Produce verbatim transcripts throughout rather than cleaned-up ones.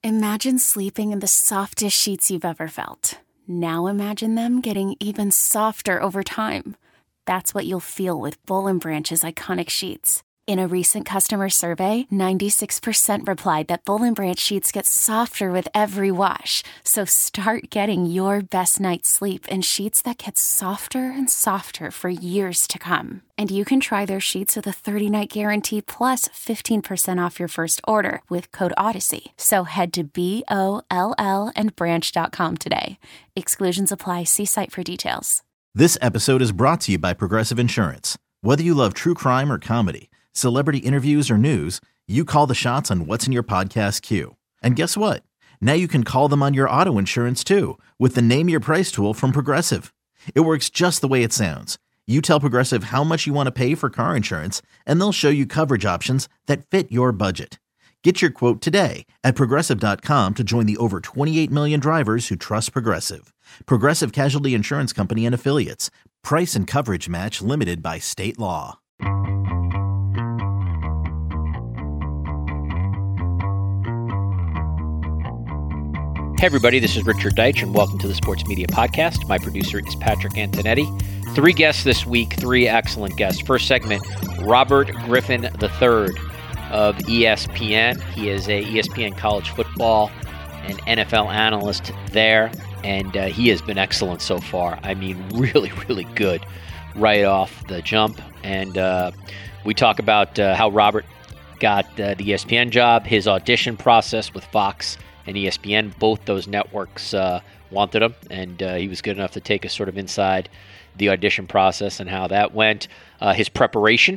Imagine sleeping in the softest sheets you've ever felt. Now imagine them getting even softer over time. That's what you'll feel with Boll and Branch's iconic sheets. In a recent customer survey, ninety-six percent replied that Boll and Branch sheets get softer with every wash. So start getting your best night's sleep in sheets that get softer and softer for years to come. And you can try their sheets with a thirty-night guarantee plus fifteen percent off your first order with code Odyssey. So head to B O L L and branch dot com today. Exclusions apply. See site for details. This episode is brought to you by Progressive Insurance. Whether you love true crime or comedy, celebrity interviews or news, you call the shots on what's in your podcast queue. And guess what? Now you can call them on your auto insurance too with the Name Your Price tool from Progressive. It works just the way it sounds. You tell Progressive how much you want to pay for car insurance, and they'll show you coverage options that fit your budget. Get your quote today at progressive dot com to join the over twenty-eight million drivers who trust Progressive. Progressive Casualty Insurance Company and Affiliates. Price and coverage match limited by state law. Hey everybody, this is Richard Deitch and welcome to the Sports Media Podcast. My producer is Patrick Antonetti. Three guests this week, three excellent guests. First segment, Robert Griffin the third of E S P N. He is a E S P N college football and N F L analyst there, and uh, he has been excellent so far. I mean, really, really good right off the jump. And uh, we talk about uh, how Robert got uh, the E S P N job, his audition process with Fox and E S P N. Both those networks uh, wanted him, and uh, he was good enough to take us sort of inside the audition process and how that went. Uh, his preparation,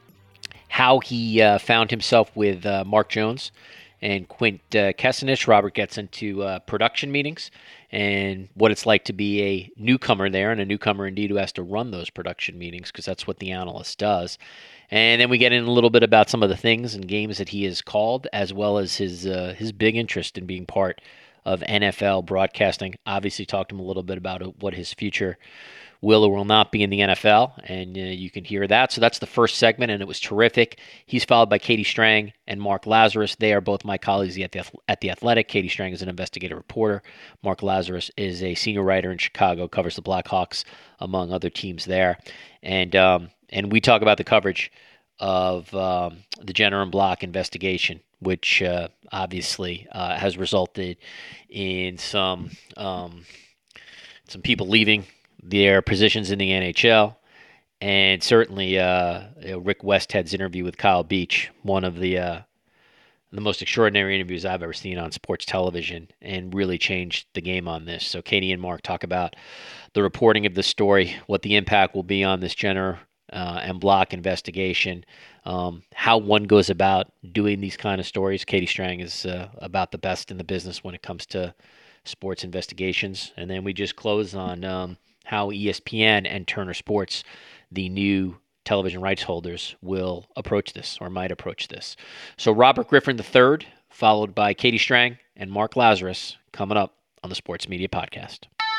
how he uh, found himself with uh, Mark Jones and Quint uh, Kessenich. Robert gets into uh, production meetings and what it's like to be a newcomer there, and a newcomer indeed who has to run those production meetings because that's what the analyst does. And then we get in a little bit about some of the things and games that he has called, as well as his uh, his big interest in being part of N F L broadcasting. Obviously talked to him a little bit about what his future will or will not be in the N F L, and uh, you can hear that. So that's the first segment, and it was terrific. He's followed by Katie Strang and Mark Lazarus. They are both my colleagues at the, at the Athletic. Katie Strang is an investigative reporter. Mark Lazarus is a senior writer in Chicago, covers the Blackhawks, among other teams there. And um, and we talk about the coverage of um, the Jenner and Block investigation, which uh, obviously uh, has resulted in some um, some people leaving their positions in the N H L, and certainly uh, you know, Rick Westhead's interview with Kyle Beach, one of the uh, the most extraordinary interviews I've ever seen on sports television, and really changed the game on this. So Katie and Mark talk about the reporting of the story, what the impact will be on this Jenner uh, and Block investigation, um, how one goes about doing these kind of stories. Katie Strang is uh, about the best in the business when it comes to sports investigations. And then we just close on um, how E S P N and Turner Sports, the new television rights holders, will approach this or might approach this. So Robert Griffin the third, followed by Katie Strang and Mark Lazarus, coming up on the Sports Media Podcast.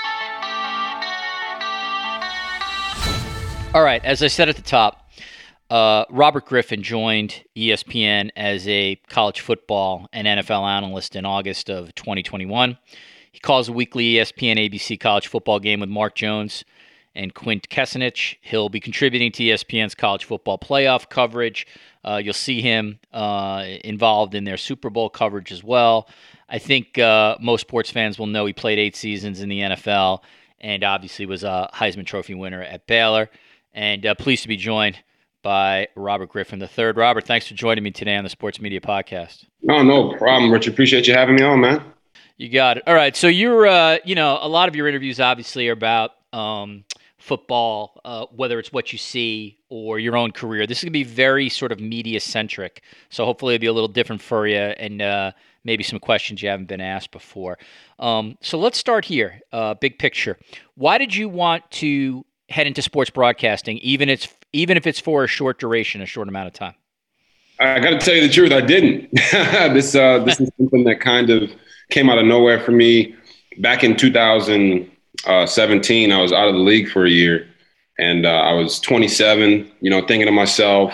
All right, as I said at the top, uh, Robert Griffin joined E S P N as a college football and N F L analyst in August of twenty twenty-one. He calls a weekly E S P N A B C college football game with Mark Jones and Quint Kessenich. He'll be contributing to E S P N's college football playoff coverage. Uh, you'll see him uh, involved in their Super Bowl coverage as well. I think uh, most sports fans will know he played eight seasons in the N F L and obviously was a Heisman Trophy winner at Baylor. And uh, pleased to be joined by Robert Griffin the third. Robert, thanks for joining me today on the Sports Media Podcast. No, no problem, Rich. Appreciate you having me on, man. You got it. All right. So you're, uh, you know, a lot of your interviews obviously are about um, football, uh, whether it's what you see or your own career. This is going to be very sort of media-centric. So hopefully it'll be a little different for you and uh, maybe some questions you haven't been asked before. Um, so let's start here. Uh, big picture. Why did you want to head into sports broadcasting, even it's even if it's for a short duration, a short amount of time? I got to tell you the truth, I didn't. this uh, this is something that kind of came out of nowhere for me. Back in two thousand seventeen, I was out of the league for a year, and uh, I was twenty-seven. You know, thinking to myself,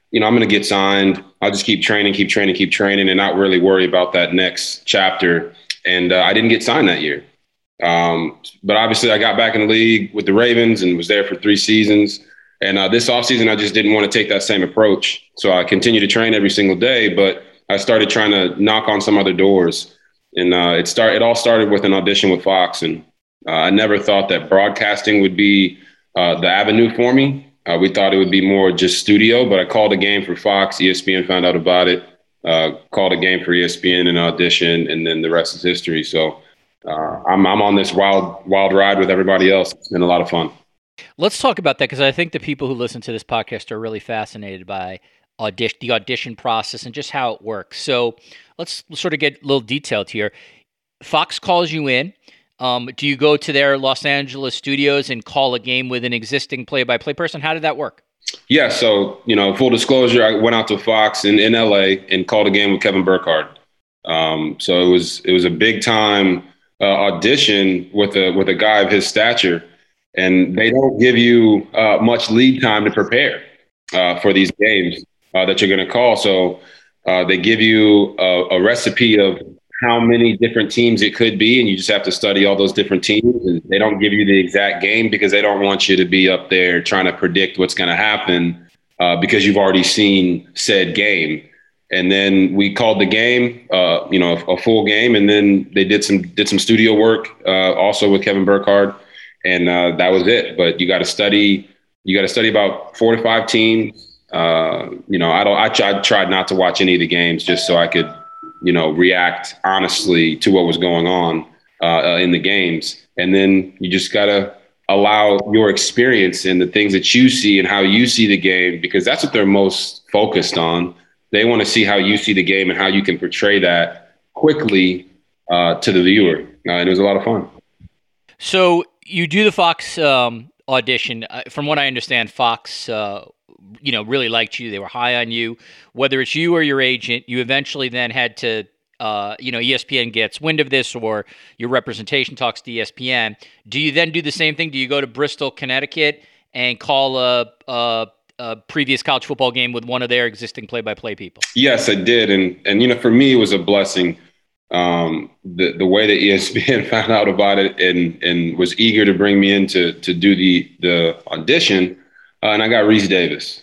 you know, I'm going to get signed. I'll just keep training, keep training, keep training, and not really worry about that next chapter. And uh, I didn't get signed that year. Um, but obviously I got back in the league with the Ravens and was there for three seasons. And uh, this offseason, I just didn't want to take that same approach. So I continued to train every single day, but I started trying to knock on some other doors. And uh, it start, it all started with an audition with Fox. And uh, I never thought that broadcasting would be uh, the avenue for me. Uh, we thought it would be more just studio, but I called a game for Fox. E S P N found out about it, uh, called a game for E S P N and audition, and then the rest is history. So uh, I'm, I'm on this wild, wild ride with everybody else. It's been a lot of fun. Let's talk about that, because I think the people who listen to this podcast are really fascinated by audition, the audition process and just how it works. So let's sort of get a little detailed here. Fox calls you in. Um, do you go to their Los Angeles studios and call a game with an existing play-by-play person? How did that work? Yeah, so, you know, full disclosure, I went out to Fox in, in L A and called a game with Kevin Burkhardt. Um, so it was it was a big-time uh, audition with a with a guy of his stature. And they don't give you uh, much lead time to prepare uh, for these games uh, that you're going to call. So uh, they give you a, a recipe of how many different teams it could be, and you just have to study all those different teams. And they don't give you the exact game because they don't want you to be up there trying to predict what's going to happen uh, because you've already seen said game. And then we called the game, uh, you know, a, a full game, and then they did some did some studio work uh, also with Kevin Burkhardt. And uh, that was it. But you got to study. You got to study about four to five teams. Uh, you know, I don't. I tried, tried not to watch any of the games just so I could, you know, react honestly to what was going on uh, in the games. And then you just got to allow your experience and the things that you see and how you see the game, because that's what they're most focused on. They want to see how you see the game and how you can portray that quickly uh, to the viewer. Uh, and it was a lot of fun. So you do the Fox um, audition. Uh, from what I understand, Fox, uh, you know, really liked you. They were high on you. Whether it's you or your agent, you eventually then had to, uh, you know, E S P N gets wind of this, or your representation talks to E S P N. Do you then do the same thing? Do you go to Bristol, Connecticut, and call a, a, a previous college football game with one of their existing play-by-play people? Yes, I did, and and you know, for me, it was a blessing. Um, the, the way that E S P N found out about it and, and was eager to bring me in to, to do the, the audition. Uh, and I got Reese Davis.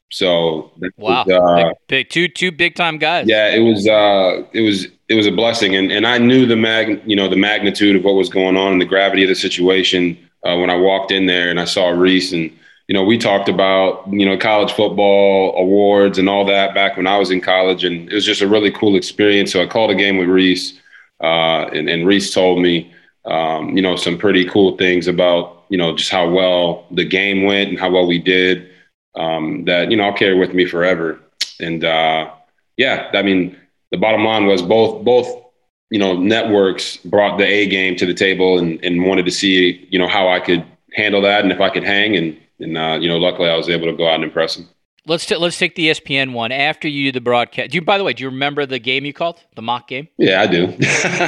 So wow, was, uh, big, big, two, two big time guys. Yeah, it was, uh, it was, it was a blessing. And, and I knew the mag, you know, the magnitude of what was going on and the gravity of the situation, uh, when I walked in there and I saw Reese. And, you know, we talked about, you know, college football awards and all that back when I was in college. And it was just a really cool experience. So I called a game with Reese, uh, and, and Reese told me, um, you know, some pretty cool things about, you know, just how well the game went and how well we did, um, that, you know, I'll carry with me forever. And, uh, yeah, I mean, the bottom line was both, both, you know, networks brought the A game to the table and, and wanted to see, you know, how I could handle that and if I could hang. And, And, uh, you know, luckily I was able to go out and impress him. Let's t- let's take the E S P N one. After you did the broadcast, do you, by the way, do you remember the game you called, the mock game? Yeah, I do.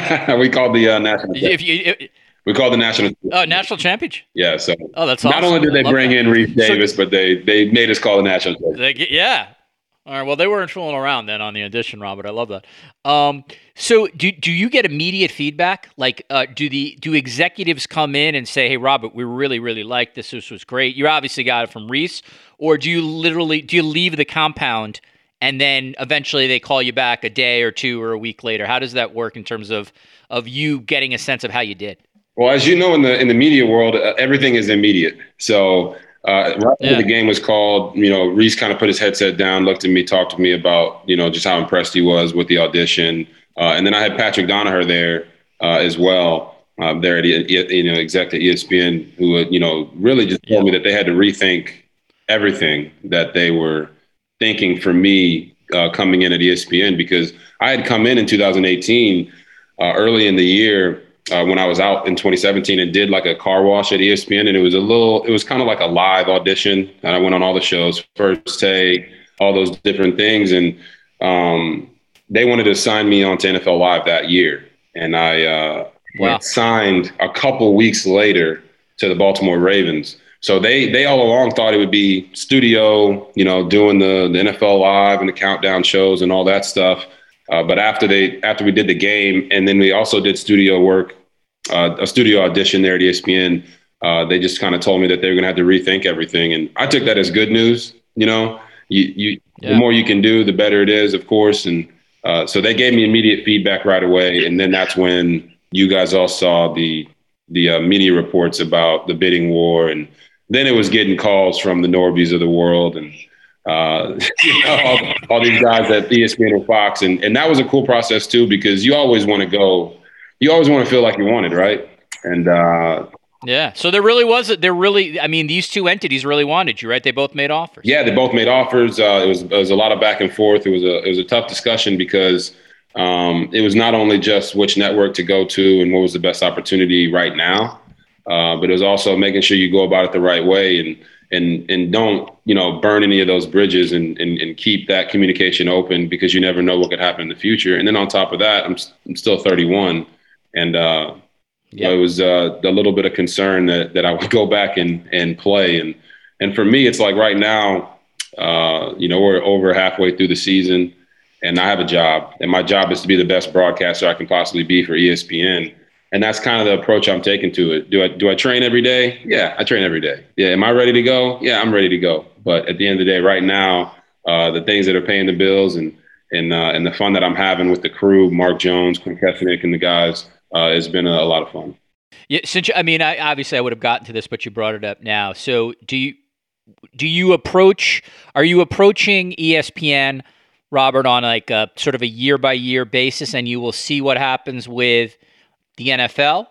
we called the uh, national. If you, if, we called the national. Oh, national championship. Yeah. So. Oh, that's not awesome. only did they bring that. in Reese Davis, so, but they they made us call the national. They, yeah. All right. Well, they weren't fooling around then on the audition, Robert. I love that. Um, so, do do you get immediate feedback? Like, uh, do the do executives come in and say, "Hey, Robert, we really, really like this. This was great." You obviously got it from Reese, or do you literally do you leave the compound and then eventually they call you back a day or two or a week later? How does that work in terms of of you getting a sense of how you did? Well, as you know, in the in the media world, uh, everything is immediate. So. Uh, right yeah. after the game was called, you know, Reese kind of put his headset down, looked at me, talked to me about, you know, just how impressed he was with the audition. Uh, and then I had Patrick Donaher there uh, as well, uh, there at, you know, exec at E S P N, who, you know, really just told yeah. me that they had to rethink everything that they were thinking for me uh, coming in at E S P N, because I had come in in two thousand eighteen, uh, early in the year, Uh, when I was out in twenty seventeen and did like a car wash at E S P N. And it was a little, it was kind of like a live audition. And I went on all the shows, First Take, all those different things. And um, they wanted to sign me on to N F L Live that year. And I uh, wow. signed a couple weeks later to the Baltimore Ravens. So they they all along thought it would be studio, you know, doing the, the N F L Live and the countdown shows and all that stuff. Uh, but after they after we did the game, and then we also did studio work, uh, a studio audition there at E S P N, uh, they just kind of told me that they were going to have to rethink everything. And I took that as good news. You know, you, you yeah. the more you can do, the better it is, of course. And uh, so they gave me immediate feedback right away. And then that's when you guys all saw the the uh, media reports about the bidding war. And then it was getting calls from the Norbies of the world and uh, you know, all, all these guys at E S P N or Fox. And, and that was a cool process, too, because you always want to go – you always want to feel like you wanted, right? And uh, yeah. So there really was – there really – I mean, these two entities really wanted you, right? They both made offers. Yeah, they both made offers. Uh, it was it was a lot of back and forth. It was a it was a tough discussion because um, it was not only just which network to go to and what was the best opportunity right now, uh, but it was also making sure you go about it the right way and and and don't, you know, burn any of those bridges and, and and keep that communication open because you never know what could happen in the future. And then on top of that, I'm I'm still thirty-one, and uh, yep. you know, it was uh, a little bit of concern that that I would go back and and play. And and for me, it's like right now, uh, you know, we're over halfway through the season, and I have a job, and my job is to be the best broadcaster I can possibly be for E S P N. And that's kind of the approach I'm taking to it. Do I do I train every day? Yeah, I train every day. Yeah, am I ready to go? Yeah, I'm ready to go. But at the end of the day, right now, uh, the things that are paying the bills and and uh, and the fun that I'm having with the crew, Mark Jones, Quinn Kessenich, and the guys, uh, has been a, a lot of fun. Yeah, since I mean, I, obviously, I would have gotten to this, but you brought it up now. So, do you do you approach? Are you approaching E S P N, Robert, on like a sort of a year by year basis, and you will see what happens with the N F L,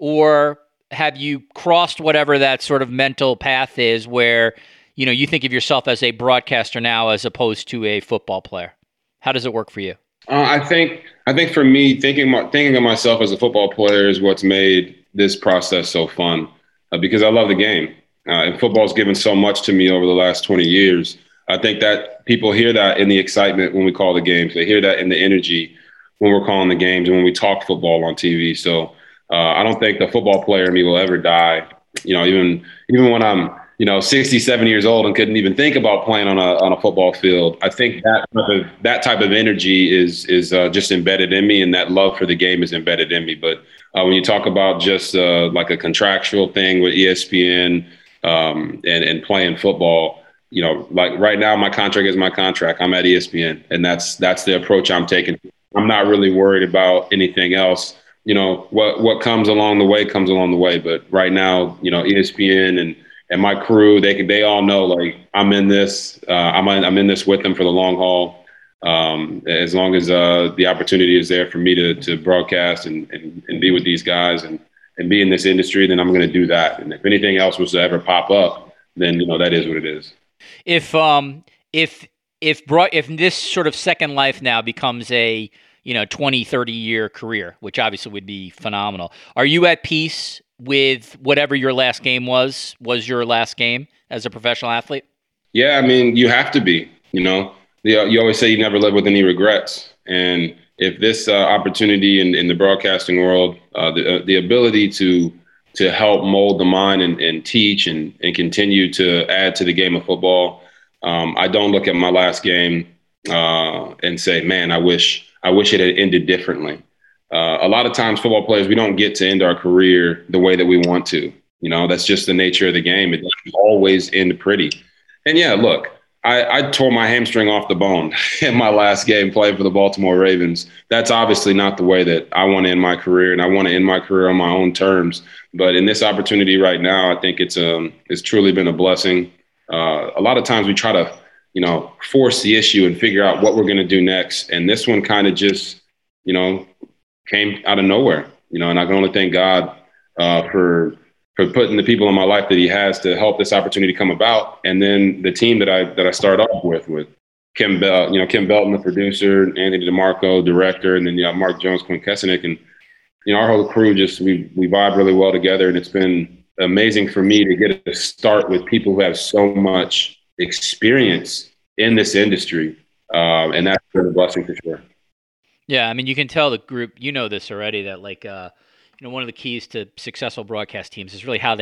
or have you crossed whatever that sort of mental path is where, you know, you think of yourself as a broadcaster now as opposed to a football player? How does it work for you? Uh, I think I think for me, thinking thinking of myself as a football player is what's made this process so fun, uh, because I love the game. Uh, and football's given so much to me over the last twenty years. I think that people hear that in the excitement when we call the games. They hear that in the energy when we're calling the games and when we talk football on T V. So uh, I don't think the football player in me will ever die. You know, even even when I'm, you know, sixty-seven years old and couldn't even think about playing on a on a football field, I think that type of, that type of energy is is uh, just embedded in me, and that love for the game is embedded in me. But uh, when you talk about just uh, like a contractual thing with E S P N um, and and playing football, you know, like right now my contract is my contract. I'm at E S P N, and that's that's the approach I'm taking. I'm not really worried about anything else. You know, what what comes along the way comes along the way. But right now, you know, E S P N and, and my crew, they can, they all know, like, I'm in this. Uh, I'm in, I'm in this with them for the long haul. Um, as long as uh, the opportunity is there for me to to broadcast and, and, and be with these guys and, and be in this industry, then I'm going to do that. And if anything else was to ever pop up, then, you know, that is what it is. If um if if bro- if this sort of second life now becomes a, you know, twenty, thirty year career, which obviously would be phenomenal, are you at peace with whatever your last game was, was your last game as a professional athlete? Yeah, I mean, you have to be, you know, you, you always say you never live with any regrets. And if this uh, opportunity in, in the broadcasting world, uh, the, uh, the ability to to help mold the mind and, and teach and, and continue to add to the game of football, um, I don't look at my last game uh, and say, man, I wish I wish it had ended differently. Uh, a lot of times football players, we don't get to end our career the way that we want to. You know, that's just the nature of the game. It doesn't always end pretty. And yeah, look, I, I tore my hamstring off the bone in my last game playing for the Baltimore Ravens. That's obviously not the way that I want to end my career, and I want to end my career on my own terms. But in this opportunity right now, I think it's um it's truly been a blessing. Uh, a lot of times we try to, you know, force the issue and figure out what we're going to do next. And this one kind of just, you know, came out of nowhere, you know, and I can only thank God uh, for for putting the people in my life that he has to help this opportunity come about. And then the team that I that I started off with, with Kim Bell, you know, Kim Belton, the producer, Anthony DeMarco, director, and then, you know, Mark Jones, Quinn Kessenich. And, you know, our whole crew just, we, we vibe really well together. And it's been amazing for me to get to start with people who have so much experience in this industry. Um, and that's been a blessing for sure. Yeah. I mean, you can tell the group, you know this already, that like, uh, you know, one of the keys to successful broadcast teams is really how they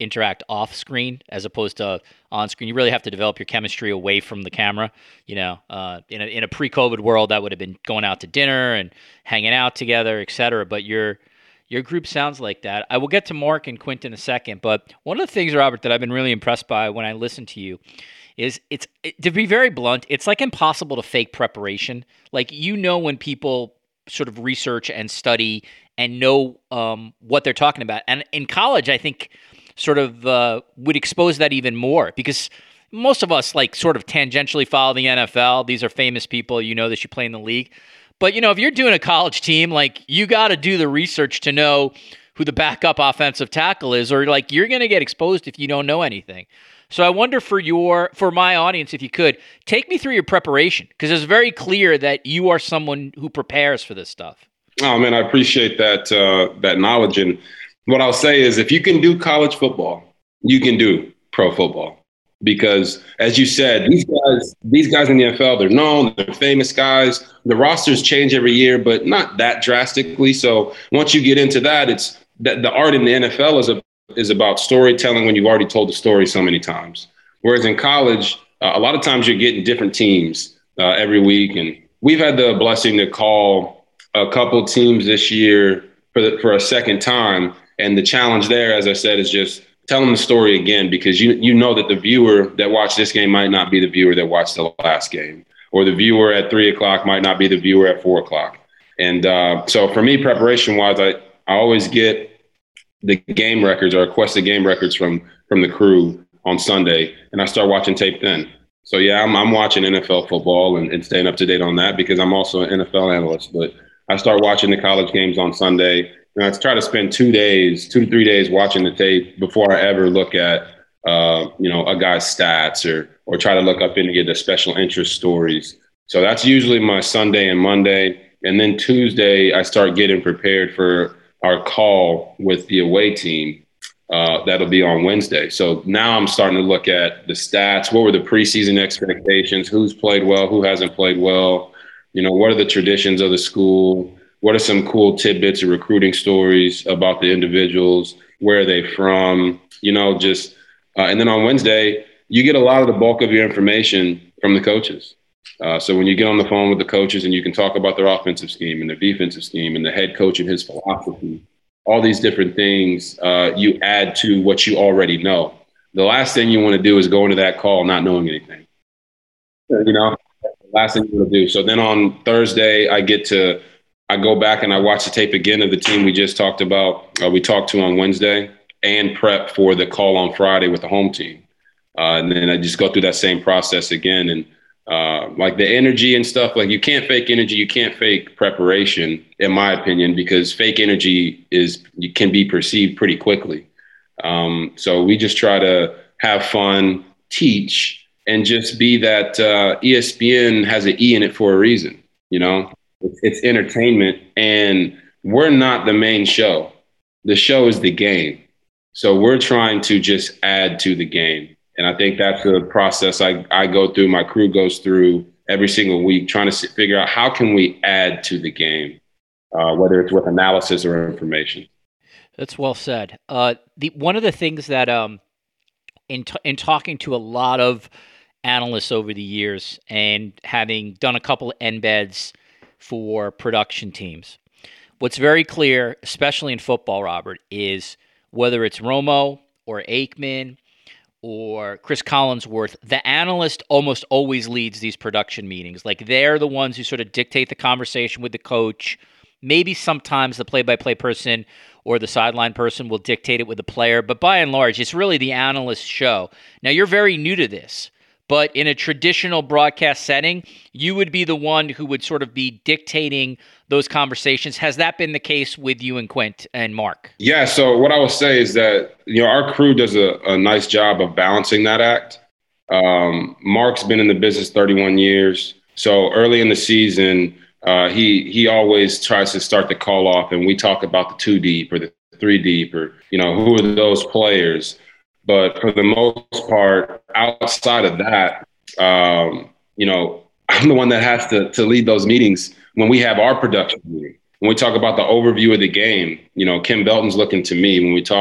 interact off screen as opposed to on screen. You really have to develop your chemistry away from the camera. You know, uh, in a in a pre-COVID world, that would have been going out to dinner and hanging out together, et cetera. But your your group sounds like that. I will get to Mark and Quint in a second, but one of the things, Robert, that I've been really impressed by when I listen to you is it's it, to be very blunt, it's like impossible to fake preparation. Like, you know, when people sort of research and study and know um, what they're talking about. And in college, I think sort of uh, would expose that even more, because most of us like sort of tangentially follow the N F L. These are famous people. You know that you play in the league. But, you know, if you're doing a college team, like, you got to do the research to know who the backup offensive tackle is, or like you're going to get exposed if you don't know anything. So I wonder for your, for my audience, if you could, take me through your preparation, because it's very clear that you are someone who prepares for this stuff. Oh, man, I appreciate that, uh, that knowledge. And what I'll say is, if you can do college football, you can do pro football. Because, as you said, these guys, these guys in the N F L, they're known, they're famous guys. The rosters change every year, but not that drastically. So once you get into that, it's that the art in the N F L is a is about storytelling when you've already told the story so many times. Whereas in college, uh, a lot of times you're getting different teams uh, every week. And we've had the blessing to call a couple teams this year for the, for a second time. And the challenge there, as I said, is just telling the story again, because you you know that the viewer that watched this game might not be the viewer that watched the last game, or the viewer at three o'clock might not be the viewer at four o'clock. And uh, so for me, preparation-wise, I, I always get the game records or request the game records from from the crew on Sunday, and I start watching tape then. So yeah, I'm I'm watching N F L football and, and staying up to date on that, because I'm also an N F L analyst. But I start watching the college games on Sunday, and I try to spend two days, two to three days watching the tape before I ever look at uh, you know, a guy's stats or or try to look up any of the special interest stories. So that's usually my Sunday and Monday, and then Tuesday I start getting prepared for our call with the away team. Uh, that'll be on Wednesday. So now I'm starting to look at the stats. What were the preseason expectations? Who's played well? Who hasn't played well? You know, what are the traditions of the school? What are some cool tidbits or recruiting stories about the individuals? Where are they from? You know, just uh, and then on Wednesday, you get a lot of the bulk of your information from the coaches. Uh, so when you get on the phone with the coaches and you can talk about their offensive scheme and their defensive scheme and the head coach and his philosophy, all these different things, uh, you add to what you already know. The last thing you want to do is go into that call not knowing anything. You know, the last thing you want to do. So then on Thursday, I get to, I go back and I watch the tape again of the team we just talked about, uh, we talked to on Wednesday, and prep for the call on Friday with the home team. Uh, and then I just go through that same process again. And Uh, like the energy and stuff, like you can't fake energy, you can't fake preparation, in my opinion, because fake energy is, you can be perceived pretty quickly. Um, so we just try to have fun, teach, and just be that uh, E S P N has an E in it for a reason. You know, it's, it's entertainment, and we're not the main show. The show is the game. So we're trying to just add to the game. And I think that's the process I, I go through, my crew goes through every single week, trying to figure out how can we add to the game, uh, whether it's with analysis or information. That's well said. Uh, the one of the things that um, in t- in talking to a lot of analysts over the years and having done a couple of embeds for production teams, what's very clear, especially in football, Robert, is whether it's Romo or Aikman or Chris Collinsworth, the analyst almost always leads these production meetings. Like, they're the ones who sort of dictate the conversation with the coach. Maybe sometimes the play-by-play person or the sideline person will dictate it with the player, but by and large, it's really the analyst show. Now, you're very new to this, but in a traditional broadcast setting, you would be the one who would sort of be dictating those conversations. Has that been the case with you and Quint and Mark? Yeah, so what I will say is that, you know, our crew does a, a nice job of balancing that act. Um, Mark's been in the business thirty-one years. So early in the season, uh, he he always tries to start the call off, and we talk about the two deep or the three deep, or, you know, who are those players. But for the most part, outside of that, um, you know, I'm the one that has to to lead those meetings when we have our production meeting. When we talk about the overview of the game, you know, Kim Belton's looking to me. When we talk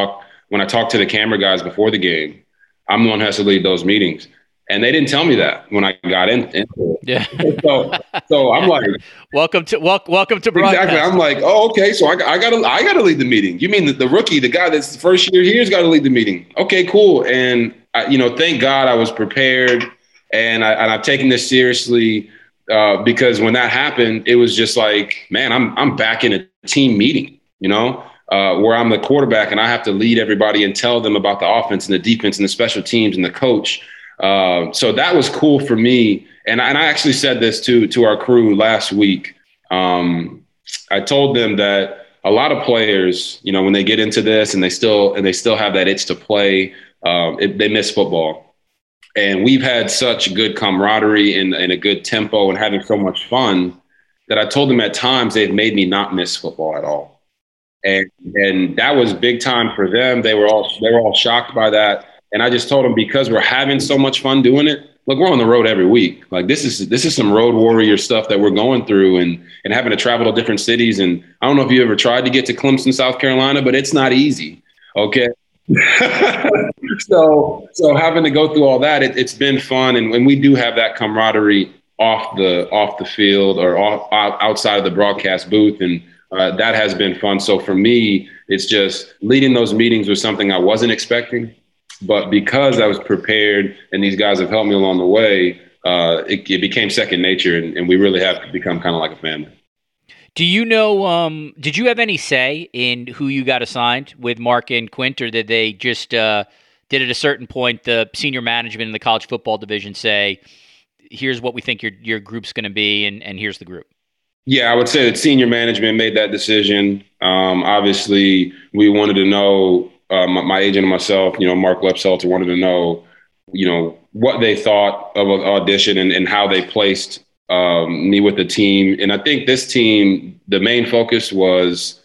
when I talk to the camera guys before the game, I'm the one who has to lead those meetings. And they didn't tell me that when I got in, into it. Yeah. So, so I'm like, welcome to wel- welcome to broadcast. Exactly. I'm like, oh, okay. So I, I gotta I gotta lead the meeting. You mean the, the rookie, the guy that's the first year here's got to lead the meeting? Okay, cool. And I, you know, thank God I was prepared, and I and I've taken this seriously uh, because when that happened, it was just like, man, I'm I'm back in a team meeting, you know, uh, where I'm the quarterback and I have to lead everybody and tell them about the offense and the defense and the special teams and the coach. Uh, so that was cool for me. And I, and I actually said this to, to our crew last week. Um, I told them that a lot of players, you know, when they get into this and they still, and they still have that itch to play, um, it, they miss football. And we've had such good camaraderie and, and a good tempo and having so much fun that I told them at times they've made me not miss football at all. And, and that was big time for them. They were all, they were all shocked by that. And I just told them, because we're having so much fun doing it, look, we're on the road every week. Like this is this is some road warrior stuff that we're going through, and and having to travel to different cities. And I don't know if you ever tried to get to Clemson, South Carolina, but it's not easy. Okay. so so having to go through all that, it, it's been fun, and, and we do have that camaraderie off the off the field or off, outside of the broadcast booth, and uh, that has been fun. So for me, it's just leading those meetings was something I wasn't expecting. But because I was prepared and these guys have helped me along the way, uh, it, it became second nature, and, and we really have become kind of like a family. Do you know, um, did you have any say in who you got assigned with Mark and Quint, or did they just, uh, did at a certain point the senior management in the college football division say, here's what we think your your group's going to be, and, and here's the group? Yeah, I would say that senior management made that decision. Um, obviously, we wanted to know, Uh, my, my agent and myself, you know, Mark Lepselter wanted to know, you know, what they thought of an audition and, and how they placed um, me with the team. And I think this team, the main focus was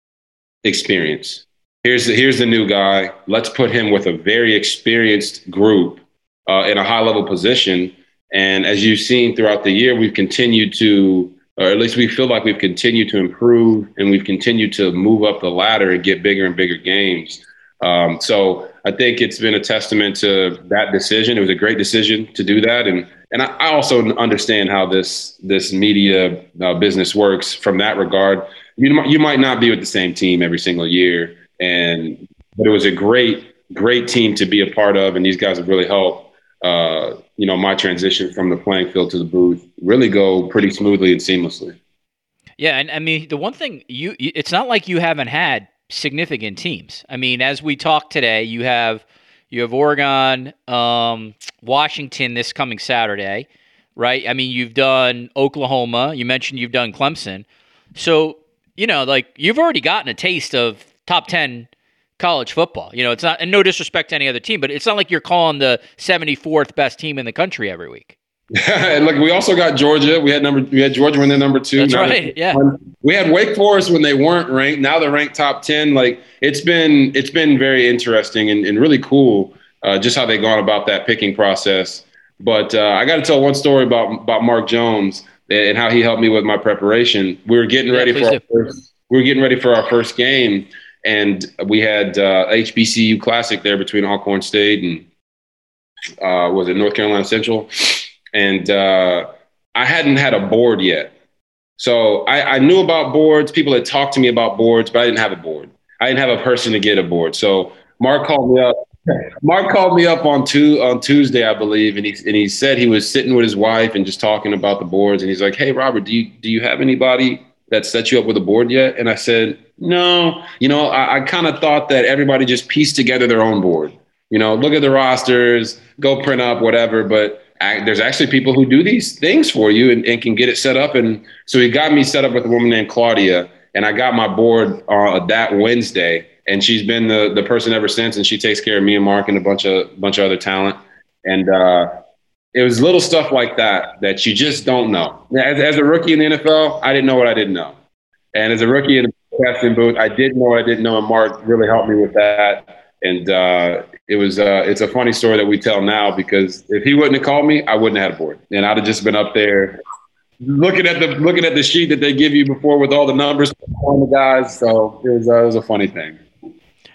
experience. Here's the, here's the new guy. Let's put him with a very experienced group uh, in a high level position. And as you've seen throughout the year, we've continued to, or at least we feel like we've continued to improve, and we've continued to move up the ladder and get bigger and bigger games. Um, so I think it's been a testament to that decision. It was a great decision to do that. And and I, I also understand how this this media uh, business works from that regard. You, you might not be with the same team every single year. And but it was a great, great team to be a part of. And these guys have really helped, uh, you know, my transition from the playing field to the booth really go pretty smoothly and seamlessly. Yeah. And I mean, the one thing you, it's not like you haven't had significant teams. I mean, as we talk today, you have you have Oregon, um, Washington this coming Saturday, right? I mean, you've done Oklahoma. You mentioned you've done Clemson. So, you know, like you've already gotten a taste of top ten college football. You know, it's not, and no disrespect to any other team, but it's not like you're calling the seventy-fourth best team in the country every week. And look, we also got Georgia. We had number. We had Georgia when they're number two. That's now right. Yeah. We had Wake Forest when they weren't ranked. Now they're ranked top ten. Like it's been, it's been very interesting and, and really cool, uh, just how they've gone about that picking process. But uh, I got to tell one story about about Mark Jones and how he helped me with my preparation. We were getting Yeah, ready for our do. first, we were getting ready for our first game, and we had uh, H B C U Classic there between Alcorn State and uh, was it North Carolina Central. And uh, I hadn't had a board yet. So I, I knew about boards. People had talked to me about boards, but I didn't have a board. I didn't have a person to get a board. So Mark called me up. Mark called me up on two, on Tuesday, I believe, and he and he said he was sitting with his wife and just talking about the boards. And he's like, "Hey, Robert, do you do you have anybody that set you up with a board yet?" And I said, "No. You know, I, I kind of thought that everybody just pieced together their own board. You know, look at the rosters, go print up whatever, but." I, there's actually people who do these things for you and, and can get it set up. And so he got me set up with a woman named Claudia, and I got my board uh, that Wednesday. And she's been the the person ever since. And she takes care of me and Mark and a bunch of bunch of other talent. And uh, it was little stuff like that that you just don't know. As, as a rookie in the N F L, I didn't know what I didn't know. And as a rookie in the broadcasting booth, I did know what I didn't know. And Mark really helped me with that. And uh, it was uh, it's a funny story that we tell now, because if he wouldn't have called me, I wouldn't have had a board, and I'd have just been up there looking at the looking at the sheet that they give you before with all the numbers on the guys. So it was uh, it was a funny thing.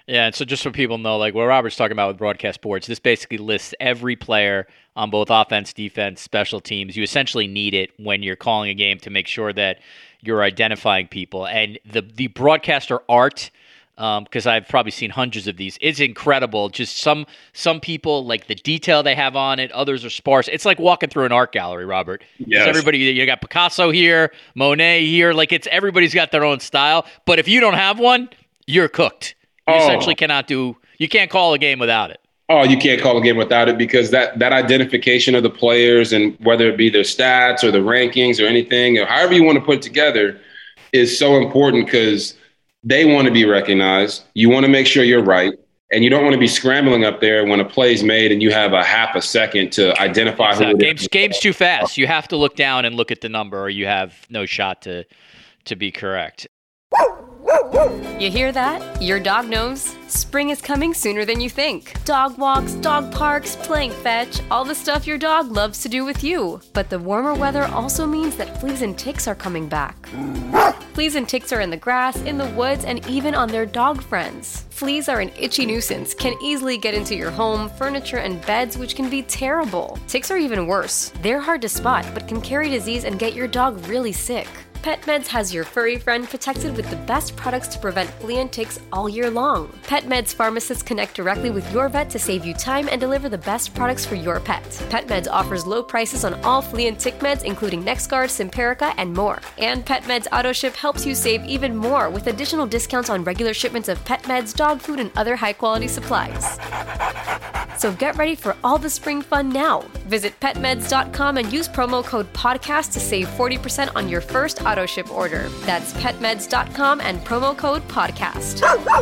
Yeah, and so just so people know, like what Robert's talking about with broadcast boards, this basically lists every player on both offense, defense, special teams. You essentially need it when you're calling a game to make sure that you're identifying people. And the the broadcaster art, because um, I've probably seen hundreds of these, is incredible. Just some some people, like the detail they have on it, others are sparse. It's like walking through an art gallery, Robert. Yes. Everybody, you got Picasso here, Monet here. Like it's everybody's got their own style. But if you don't have one, you're cooked. You oh. essentially cannot do – you can't call a game without it. Oh, you can't call a game without it because that, that identification of the players and whether it be their stats or the rankings or anything or however you want to put it together is so important because they want to be recognized. You want to make sure you're right. And you don't want to be scrambling up there when a play's made and you have a half a second to identify exactly. who it game's, is. Game's too fast. You have to look down and look at the number or you have no shot to to be correct. You hear that? Your dog knows spring is coming sooner than you think. Dog walks, dog parks, playing fetch, all the stuff your dog loves to do with you. But the warmer weather also means that fleas and ticks are coming back. Fleas and ticks are in the grass, in the woods, and even on their dog friends. Fleas are an itchy nuisance, can easily get into your home, furniture, and beds, which can be terrible. Ticks are even worse. They're hard to spot, but can carry disease and get your dog really sick. PetMeds has your furry friend protected with the best products to prevent flea and ticks all year long. PetMeds pharmacists connect directly with your vet to save you time and deliver the best products for your pet. PetMeds offers low prices on all flea and tick meds, including NexGard, Simparica, and more. And PetMeds AutoShip helps you save even more with additional discounts on regular shipments of pet meds, dog food, and other high-quality supplies. So get ready for all the spring fun now. Visit pet meds dot com and use promo code podcast to save forty percent on your first auto ship order. That's pet meds dot com and promo code podcast.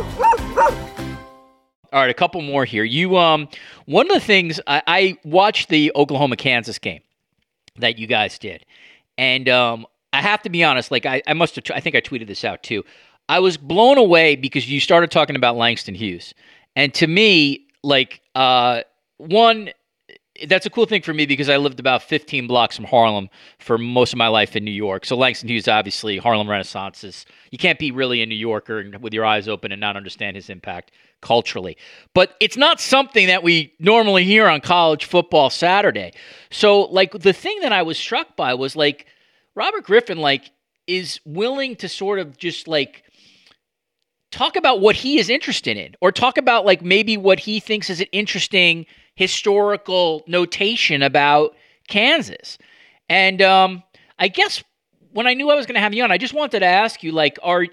All right, a couple more here. You, um, one of the things I, I watched the Oklahoma Kansas game that you guys did, and um, I have to be honest. Like I, I must have. I think I tweeted this out too. I was blown away because you started talking about Langston Hughes, and to me, like uh, one. That's a cool thing for me because I lived about fifteen blocks from Harlem for most of my life in New York. So Langston Hughes, obviously, Harlem Renaissance is, you can't be really a New Yorker and with your eyes open and not understand his impact culturally. But it's not something that we normally hear on College Football Saturday. So like the thing that I was struck by was like Robert Griffin like is willing to sort of just like talk about what he is interested in or talk about like maybe what he thinks is an interesting historical notation about Kansas. And um, I guess when I knew I was going to have you on, I just wanted to ask you, like, are,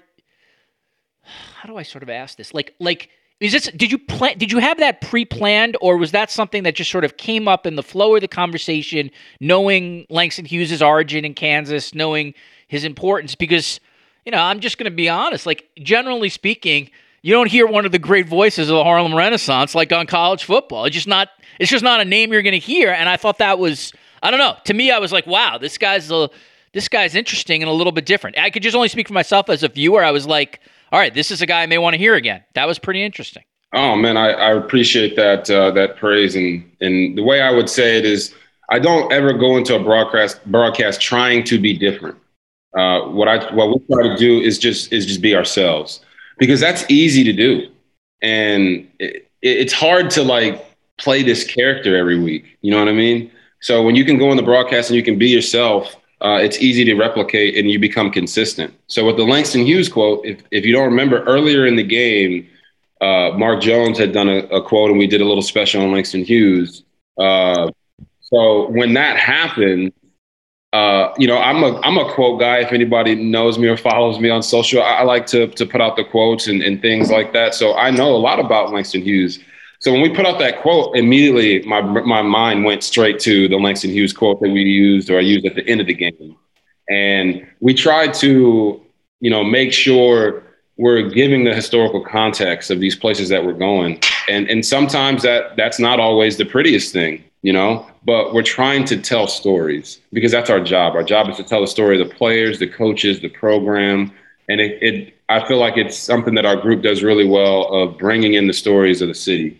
how do I sort of ask this? Like, like, is this, did you plan, did you have that pre-planned or was that something that just sort of came up in the flow of the conversation, knowing Langston Hughes' origin in Kansas, knowing his importance? Because, you know, I'm just going to be honest, like, generally speaking, you don't hear one of the great voices of the Harlem Renaissance like on college football. It's just not it's just not a name you're going to hear. And I thought that was, I don't know. To me, I was like, wow, this guy's a, this guy's interesting and a little bit different. I could just only speak for myself as a viewer. I was like, all right, this is a guy I may want to hear again. That was pretty interesting. Oh, man, I, I appreciate that uh, that praise. And, and the way I would say it is I don't ever go into a broadcast broadcast trying to be different. Uh, what I what we try to do is just is just be ourselves. Because that's easy to do. And it, it's hard to like play this character every week. You know what I mean? So when you can go on the broadcast and you can be yourself, uh, it's easy to replicate and you become consistent. So with the Langston Hughes quote, if, if you don't remember earlier in the game, uh, Mark Jones had done a, a quote and we did a little special on Langston Hughes. Uh, so when that happened, Uh, you know, I'm a I'm a quote guy. If anybody knows me or follows me on social, I, I like to to put out the quotes and, and things like that. So I know a lot about Langston Hughes. So when we put out that quote, immediately my my mind went straight to the Langston Hughes quote that we used or I used at the end of the game. And we tried to, you know, make sure we're giving the historical context of these places that we're going. And and sometimes that that's not always the prettiest thing, you know, but we're trying to tell stories because that's our job. Our job is to tell the story of the players, the coaches, the program. And it, it I feel like it's something that our group does really well of bringing in the stories of the city.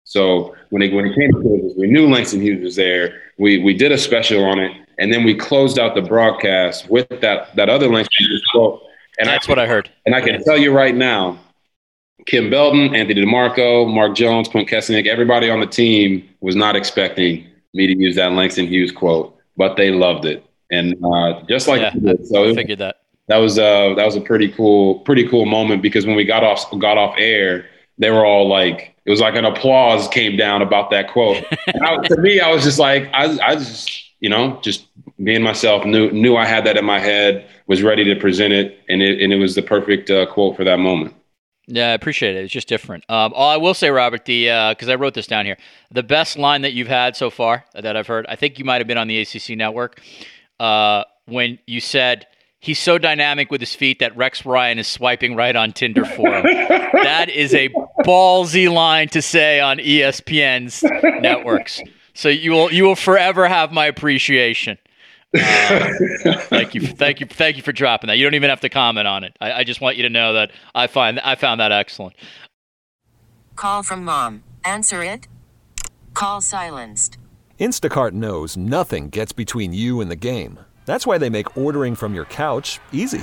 So when it, when it came to Kansas, we knew Langston Hughes was there. We we did a special on it. And then we closed out the broadcast with that, that other Langston Hughes quote. And that's I can, what I heard. And I can tell you right now, Kim Belton, Anthony DeMarco, Mark Jones, Quint Kesselnick, everybody on the team was not expecting me to use that Langston Hughes quote, but they loved it. And uh, just like yeah, I did. So I figured that. That was uh that was a pretty cool, pretty cool moment, because when we got off got off air, they were all like, it was like an applause came down about that quote. And I, to me, I was just like, I I just, you know, just being myself, knew knew I had that in my head, was ready to present it, and it and it was the perfect uh, quote for that moment. Yeah, I appreciate it. It's just different. Um, all I will say, Robert, the because uh, I wrote this down here, the best line that you've had so far that I've heard, I think you might have been on the A C C Network, uh, when you said, he's so dynamic with his feet that Rex Ryan is swiping right on Tinder for him. That is a ballsy line to say on E S P N's networks. So you will you will forever have my appreciation. Uh, thank you, thank you, thank you for dropping that. You don't even have to comment on it. I, I just want you to know that I find I found that excellent. Call from mom. Answer it. Call silenced. Instacart knows nothing gets between you and the game. That's why they make ordering from your couch easy.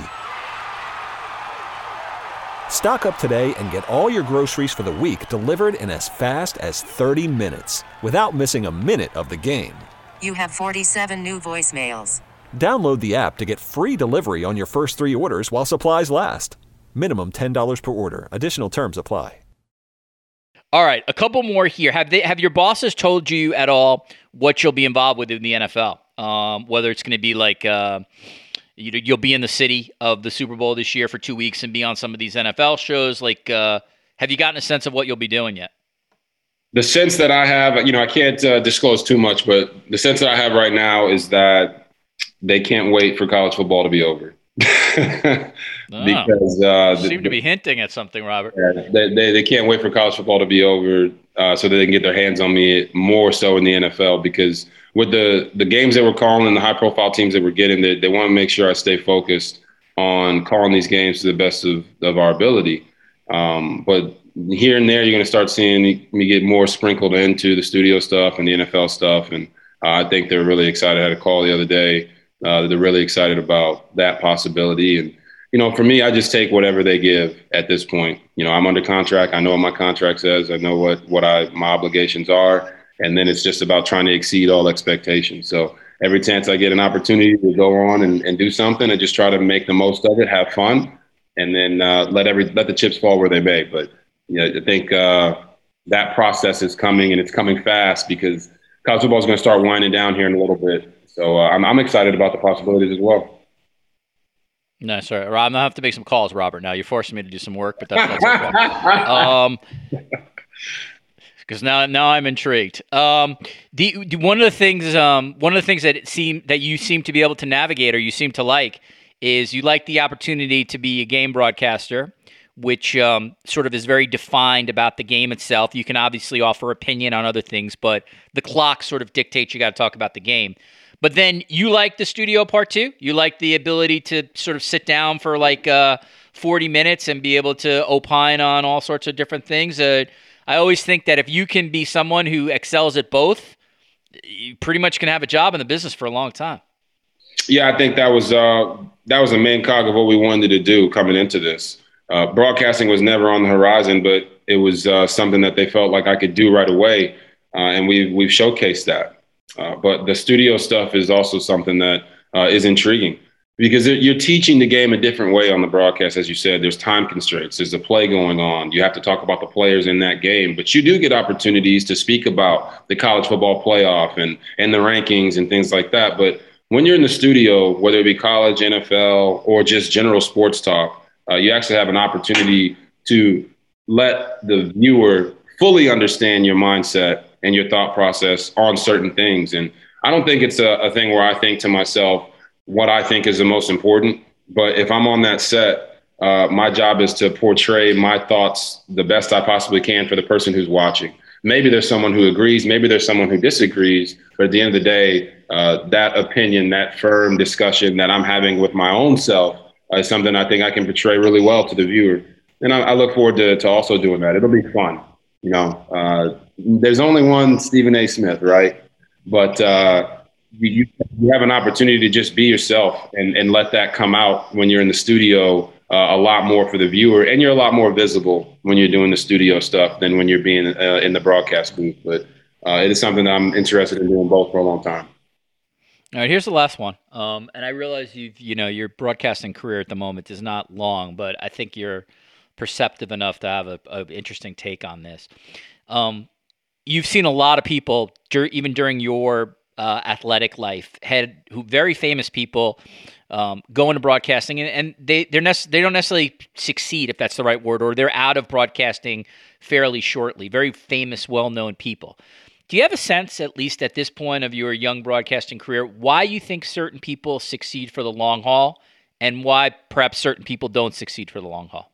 Stock up today and get all your groceries for the week delivered in as fast as thirty minutes without missing a minute of the game. You have forty-seven new voicemails. Download the app to get free delivery on your first three orders while supplies last. Minimum ten dollars per order. Additional terms apply. All right, a couple more here. Have they have your bosses told you at all what you'll be involved with in the N F L? Um, whether it's going to be like uh, you, you'll be in the city of the Super Bowl this year for two weeks and be on some of these N F L shows. Like, uh, have you gotten a sense of what you'll be doing yet? The sense that I have, you know, I can't uh, disclose too much, but the sense that I have right now is that they can't wait for college football to be over. oh, because uh, seem to be hinting at something, Robert. Yeah, they, they they can't wait for college football to be over uh, so that they can get their hands on me more so in the N F L, because with the the games that we're calling and the high profile teams that we're getting, they, they want to make sure I stay focused on calling these games to the best of, of our ability. Um, but here and there, you're going to start seeing me get more sprinkled into the studio stuff and the N F L stuff. And uh, I think they're really excited. I had a call the other day. Uh, they're really excited about that possibility. And, you know, for me, I just take whatever they give at this point. You know, I'm under contract. I know what my contract says. I know what, what I my obligations are. And then it's just about trying to exceed all expectations. So every chance I get an opportunity to go on and, and do something, I just try to make the most of it, have fun, and then uh, let every let the chips fall where they may. But you know, I think uh, that process is coming, and it's coming fast, because college football is going to start winding down here in a little bit. So uh, I'm, I'm excited about the possibilities as well. No, sorry. I'm going to have to make some calls, Robert. Now you're forcing me to do some work, but that's, that's okay. um, because now, now I'm intrigued. Um, the, the one of the things, um, one of the things that it seem that you seem to be able to navigate, or you seem to like, is you like the opportunity to be a game broadcaster, which um, sort of is very defined about the game itself. You can obviously offer opinion on other things, but the clock sort of dictates you got to talk about the game. But then you like the studio part too? You like the ability to sort of sit down for like uh, forty minutes and be able to opine on all sorts of different things. Uh, I always think that if you can be someone who excels at both, you pretty much can have a job in the business for a long time. Yeah, I think that was uh, that was the main cog of what we wanted to do coming into this. Uh, broadcasting was never on the horizon, but it was uh, something that they felt like I could do right away, uh, and we've we've showcased that. Uh, but the studio stuff is also something that uh, is intriguing, because you're teaching the game a different way on the broadcast. As you said, there's time constraints. There's a play going on. You have to talk about the players in that game. But you do get opportunities to speak about the college football playoff and, and the rankings and things like that. But when you're in the studio, whether it be college, N F L, or just general sports talk, uh, you actually have an opportunity to let the viewer fully understand your mindset and your thought process on certain things. And I don't think it's a, a thing where I think to myself what I think is the most important. But if I'm on that set, uh, my job is to portray my thoughts the best I possibly can for the person who's watching. Maybe there's someone who agrees, maybe there's someone who disagrees, but at the end of the day, uh, that opinion, that firm discussion that I'm having with my own self uh, is something I think I can portray really well to the viewer. And I, I look forward to, to also doing that. It'll be fun. You know, uh, there's only one Stephen A. Smith, right? But uh, you, you have an opportunity to just be yourself and, and let that come out when you're in the studio uh, a lot more for the viewer, and you're a lot more visible when you're doing the studio stuff than when you're being uh, in the broadcast booth. But uh, it is something that I'm interested in doing both for a long time. All right, here's the last one. Um, and I realize you you know your broadcasting career at the moment is not long, but I think you're perceptive enough to have a, a interesting take on this. Um, you've seen a lot of people, dur- even during your uh, athletic life, had who very famous people um, go into broadcasting, and, and they they're nec- they don't necessarily succeed, if that's the right word, or they're out of broadcasting fairly shortly. Very famous, well-known people. Do you have a sense, at least at this point of your young broadcasting career, why you think certain people succeed for the long haul and why perhaps certain people don't succeed for the long haul?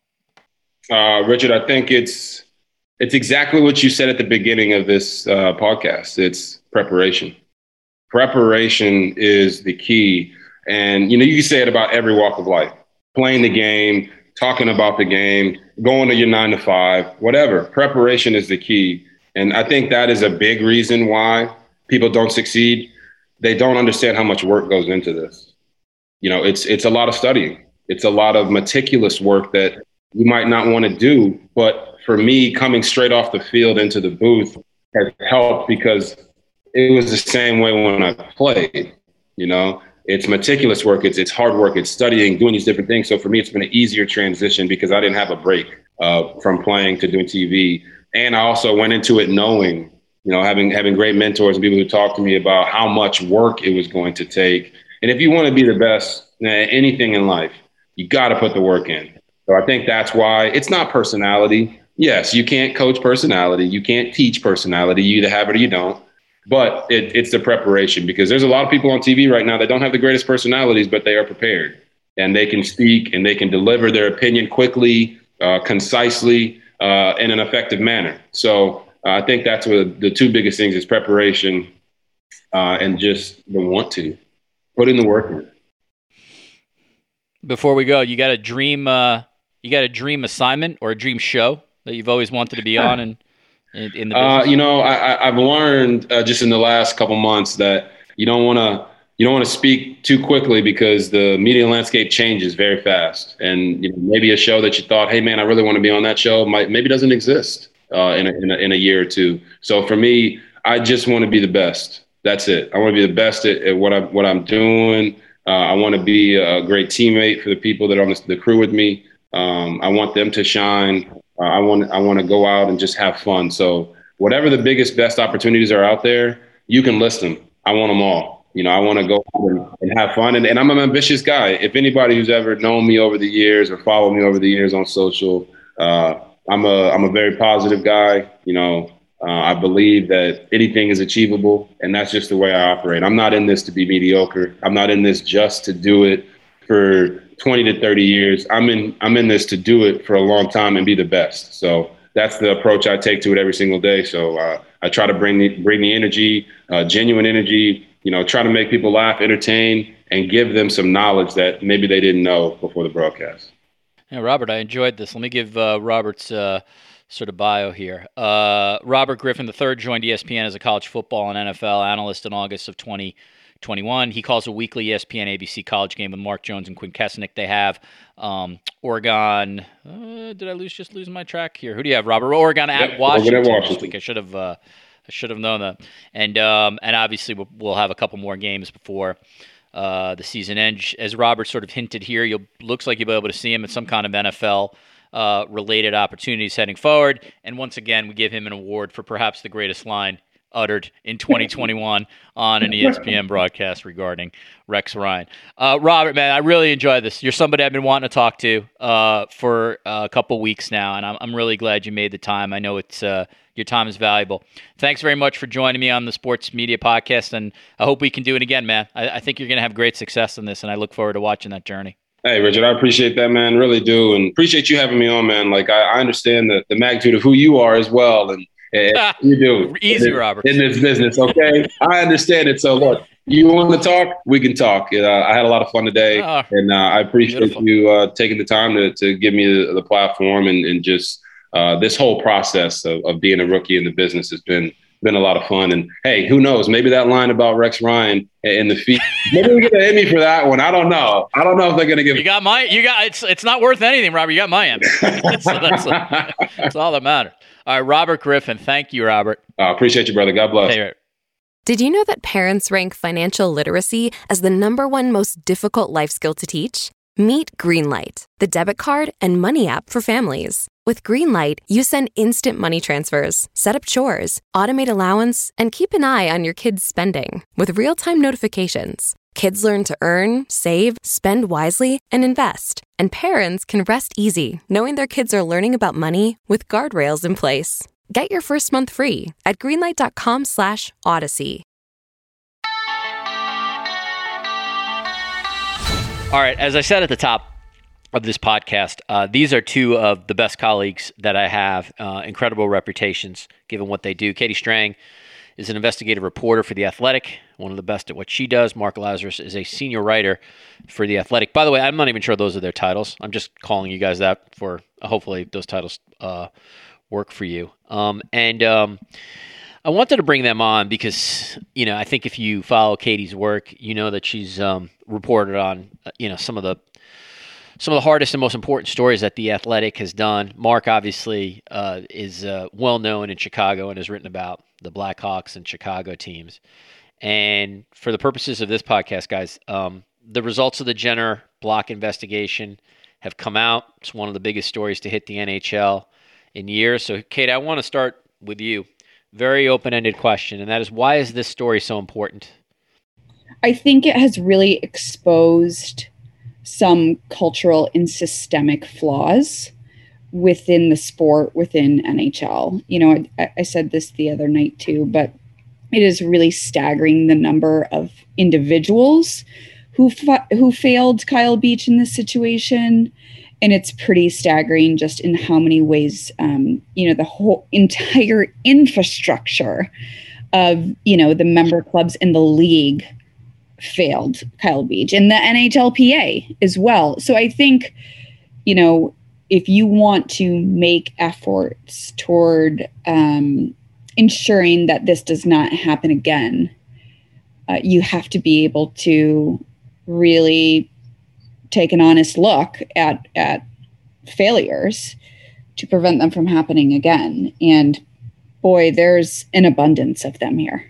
Uh, Richard, I think it's it's exactly what you said at the beginning of this uh, podcast. It's preparation. Preparation is the key. And, you know, you can say it about every walk of life. Playing the game, talking about the game, going to your nine to five, whatever. Preparation is the key. And I think that is a big reason why people don't succeed. They don't understand how much work goes into this. You know, it's it's a lot of studying. It's a lot of meticulous work that you might not want to do. But for me, coming straight off the field into the booth has helped because it was the same way when I played. You know, it's meticulous work. It's it's hard work. It's studying, doing these different things. So for me, it's been an easier transition because I didn't have a break uh, from playing to doing T V. And I also went into it knowing, you know, having having great mentors and people who talked to me about how much work it was going to take. And if you want to be the best at anything in life, you got to put the work in. So I think that's why it's not personality. Yes, you can't coach personality. You can't teach personality. You either have it or you don't. But it, it's the preparation, because there's a lot of people on T V right now that don't have the greatest personalities, but they are prepared and they can speak and they can deliver their opinion quickly, uh, concisely, Uh, in an effective manner. So uh, I think that's what the two biggest things is preparation uh, and just the want to put in the work in. Before we go, you got a dream, uh, you got a dream assignment or a dream show that you've always wanted to be on in, in, in the business? Uh, you know, I, I've learned uh, just in the last couple months that you don't want to You don't want to speak too quickly because the media landscape changes very fast. And you know, maybe a show that you thought, hey, man, I really want to be on that show, might maybe doesn't exist uh, in, a, in, a, in a year or two. So for me, I just want to be the best. That's it. I want to be the best at, at what, I'm, what I'm doing. Uh, I want to be a great teammate for the people that are on the, the crew with me. Um, I want them to shine. Uh, I want I want to go out and just have fun. So whatever the biggest, best opportunities are out there, you can list them. I want them all. You know, I want to go and, and have fun. And, and I'm an ambitious guy. If anybody who's ever known me over the years or followed me over the years on social, uh, I'm a I'm a very positive guy. You know, uh, I believe that anything is achievable. And that's just the way I operate. I'm not in this to be mediocre. I'm not in this just to do it for twenty to thirty years. I'm in I'm in this to do it for a long time and be the best. So that's the approach I take to it every single day. So uh, I try to bring the, bring the energy, uh, genuine energy, you know, try to make people laugh, entertain, and give them some knowledge that maybe they didn't know before the broadcast. Yeah, Robert, I enjoyed this. Let me give uh, Robert's uh, sort of bio here. Uh, Robert Griffin the third joined E S P N as a college football and N F L analyst in August of twenty twenty-one. He calls a weekly E S P N A B C college game with Mark Jones and Quinn Kessenich. They have um, Oregon. Uh, did I lose just lose my track here? Who do you have, Robert? Oregon at yep, Washington, Oregon at Washington this week. I should have. Uh, I should have known that. And um, and obviously we'll, we'll have a couple more games before uh, the season ends. As Robert sort of hinted here, you'll looks like you'll be able to see him at some kind of N F L uh, related opportunities heading forward. And once again, we give him an award for perhaps the greatest line uttered in twenty twenty-one on an E S P N broadcast regarding Rex Ryan. Uh, Robert, man, I really enjoyed this. You're somebody I've been wanting to talk to uh, for a couple weeks now, and I'm, I'm really glad you made the time. I know it's uh, your time is valuable. Thanks very much for joining me on the Sports Media Podcast, and I hope we can do it again, man. I, I think you're going to have great success in this, and I look forward to watching that journey. Hey, Richard, I appreciate that, man. Really do, and appreciate you having me on, man. Like, I, I understand the, the magnitude of who you are as well, and And you do. Easy, in, Robert. In this business, okay? I understand it. So, look, you want to talk? We can talk. Uh, I had a lot of fun today, oh, and uh, I appreciate beautiful. you uh, taking the time to, to give me the, the platform and, and just uh, this whole process of, of being a rookie in the business has been been a lot of fun. And hey, who knows? Maybe that line about Rex Ryan and the feet. Maybe they're gonna hit me for that one. I don't know. I don't know if they're gonna give. You got my. You got. It's. It's not worth anything, Robert. You got my answer. that's, that's, that's all that matters. All right, Robert Griffin. Thank you, Robert. I uh, appreciate you, brother. God bless. Hey, Did you know that parents rank financial literacy as the number one most difficult life skill to teach? Meet Greenlight, the debit card and money app for families. With Greenlight, you send instant money transfers, set up chores, automate allowance, and keep an eye on your kids' spending with real-time notifications. Kids learn to earn, save, spend wisely, and invest. And parents can rest easy knowing their kids are learning about money with guardrails in place. Get your first month free at greenlight.com slash odyssey. All right, as I said at the top of this podcast, uh, these are two of the best colleagues that I have, uh, incredible reputations given what they do. Katie Strang is an investigative reporter for The Athletic, one of the best at what she does. Mark Lazarus is a senior writer for The Athletic. By the way, I'm not even sure those are their titles. I'm just calling you guys that for uh, hopefully those titles uh, work for you. Um, and um, I wanted to bring them on because, you know, I think if you follow Katie's work, you know that she's um, reported on, uh, you know, some of the some of the hardest and most important stories that The Athletic has done. Mark obviously uh, is uh, well known in Chicago and has written about the Blackhawks and Chicago teams. And for the purposes of this podcast, guys, um, the results of the Jenner Block investigation have come out. It's one of the biggest stories to hit the N H L in years. So, Kate, I want to start with you. Very open-ended question, and that is, why is this story so important? I think it has really exposed some cultural and systemic flaws within the sport, within N H L. You know, I, I said this the other night too, but it is really staggering the number of individuals who fa- who failed Kyle Beach in this situation. And it's pretty staggering just in how many ways, um, you know, the whole entire infrastructure of, you know, the member clubs in the league failed Kyle Beach, and the N H L P A as well. So I think, you know, if you want to make efforts toward um, ensuring that this does not happen again, uh, you have to be able to really take an honest look at at failures to prevent them from happening again. And boy, there's an abundance of them here.